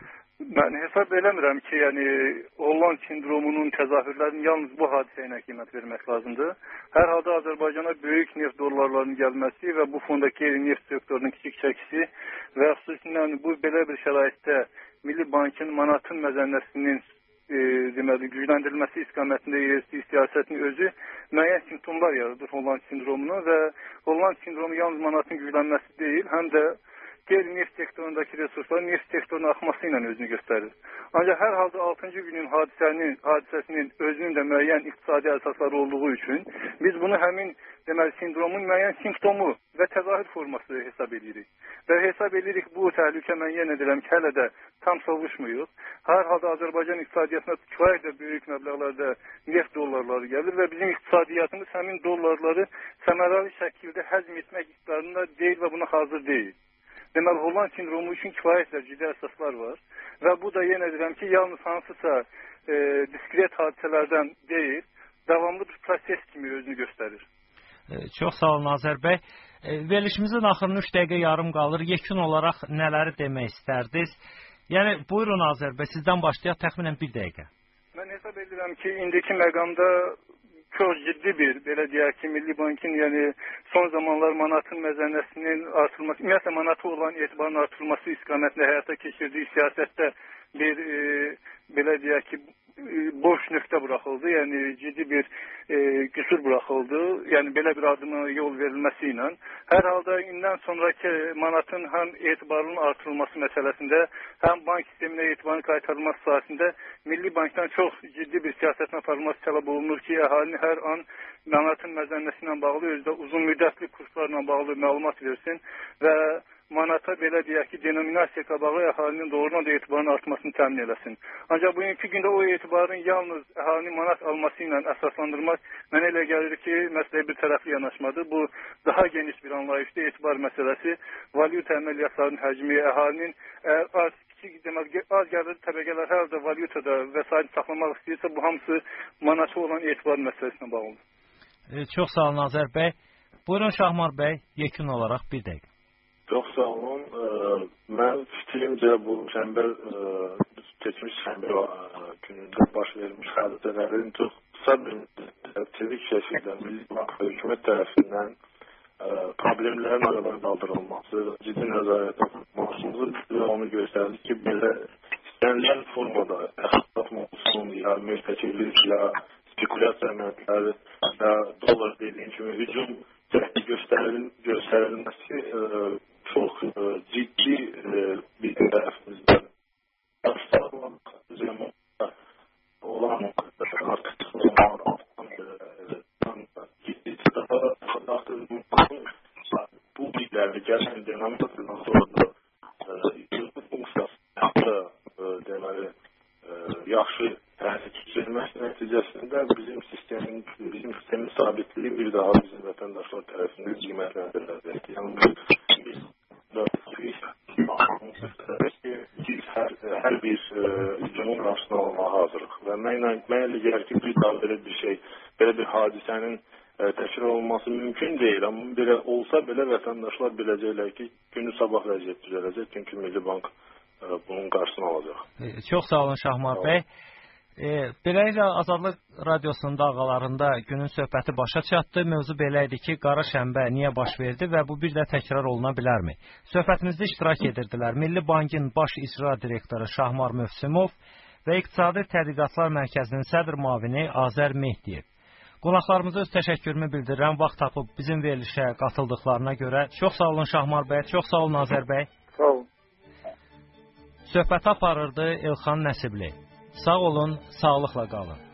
Mən hesab eləmirəm ki, yəni Holland sindromunun təzahürlərini yalnız bu hadisə ilə qiymət vermək lazımdır. Hər halda Azərbaycana böyük neft dollarlarının gəlməsi və bu fondakı neft sektorunun kiçik çəkisi və xüsusilə bu belə bir şəraitdə Milli Bankın manatın məzənnəsinin e, deməli gücləndirilməsi istiqamətində yerləşdiyi siyasətin özü müəyyən simptomlar yaradır Holland sindromunu və Holland sindromu yalnız manatın güclənməsi deyil, həm də qeyri-neft sektorundakı resurslar neft sektoruna axması ilə özünü göstərir. Ancaq hər halda altıncı günün hadisənin, hadisəsinin özünün də müəyyən iqtisadi əsasları olduğu üçün biz bunu həmin deməli sindromun müəyyən simptomu və təzahür forması hesab edirik. Və hesab edirik bu təhlükə mən yenə deyirəm ki, hələ də tam sovuşmuyuq. Hər halda Azərbaycan iqtisadiyyatına kifayət də böyük məbləğlərdə neft dollarları gəlir və bizim iqtisadiyyatımız həmin dollarları səmərəli şəkildə həzm etmək iqtidarında deyil və buna hazır deyil. Deməli, Holland sindromu üçün kifayətlə ciddi əsaslar var və bu da yenə deyirəm ki, yalnız hansısa e, diskret hadisələrdən deyil, davamlı bir proses kimi özünü göstərir. E, çox sağ olun, Azər bəy. E, verilişimizin axırına üç dəqiqə yarım qalır. Yekun olaraq nələri demək istərdiniz? Yəni, buyurun Azər bəy, sizdən başlayaq təxminən bir dəqiqə. Mən hesab edirəm ki, indiki məqamda çox ciddi bir, belə deyək ki, Milli Bankın yəni son zamanlar manatın məzənnəsinin artırılması, ümumiyyətlə manatı olan etibarın artırılması istiqamətində həyata keçirdiyi siyasətdə bir e, belə deyək ki, boş nöqtə buraxıldı, yəni ciddi bir e, qüsur buraxıldı, yəni belə bir adıma yol verilməsi ilə. Hər halda indən sonraki manatın həm etibarının artırılması məsələsində, həm bank sisteminə etibarın qaytarılması sahəsində Milli Bankdan çox ciddi bir siyasətin aparılması tələb olunur ki, əhalinin hər an manatın məzənnəsi ilə bağlı, özdə uzun müddətli kurslarla bağlı məlumat versin və manata belə deyək ki, denominasiya qabağı əhalinin doğrudan da etibarın artmasını təmin eləsin. Ancaq bugünkü gündə o etibarın yalnız əhalinin manat alması ilə əsaslandırmaq mənə elə gəlir ki, məsələyə bir tərəfli yanaşmadır. Bu daha geniş bir anlayışda etibar məsələsi, valyuta əməliyyatlarının həcmi, əhalinin az, kiçik, demək, az gəlirli təbəqələr hər halda valyutada vəsait saxlamaq istəyirsə, bu hamısı manata olan etibar məsələsinə bağlıdır. E, çox sağ olun, Azər bəy. Buyurun Şahmar bəy, yekun olaraq bir dəqiqə. Çox sağ olun. Ə, mən fikrimcə bu şənbə, keçmiş şənbə günündə baş vermiş hadisələrin çox qısa bir çevik şəkildə Milli Bank və hökumət tərəfindən ə, problemlərin aradan qaldırılması, ciddi nəzarət olunması onu göstərdi ki, belə istənilən formada əxlaq mövzusunun ya müstəqillik ya spekulyasiya əməliyyatları ya dollar dediğin kimi hücum göstərilin, göstərilməsi ə, çox ə, ciddi ə, bir tərəfimizdən olan artıqlarından bu bilgilərlə gələn dinamikasından sonra da deməli yaxşı həyata keçirilməsi nəticəsində bizim sistemin, bizim sistemin sabitliyi bir daha bizim vətəndaşlar tərəfindən qiymətləndirilir. Yəni biz hər, hər bir hücumun qarşısını almağa hazırıq və mənə mənə gəlir ki, bir daha belə bir şey, belə bir hadisənin təkrar olması mümkün deyil, amma belə olsa belə vətəndaşlar biləcəklər ki, günü sabah vəziyyət düzələcək, çünki Milli Bank bunun qarşısını alacaq. Çox sağ olun Şahmar bəy. E, beləliklə Azadlıq Radiosunun dalğalarında günün söhbəti başa çatdı. Mövzu belə idi ki, qara şənbə niyə baş verdi və bu bir də təkrar oluna bilərmi? Söhbətimizdə iştirak edirdilər Milli Bankın baş icra direktoru Şahmar Mövsümov və İqtisadi Tədqiqatlar Mərkəzinin sədr müavini Azər Mehdiyev. Qonaqlarımıza öz təşəkkürümü bildirirəm. Vaxt tapıb bizim verilişə qatıldıqlarına görə. Çox sağ olun Şahmar bəy, çox sağ olun Azər bəy. Sağ olun. Söhbəti aparırdı Elxan Nəsibli. Sağ olun, sağlıqla qalın.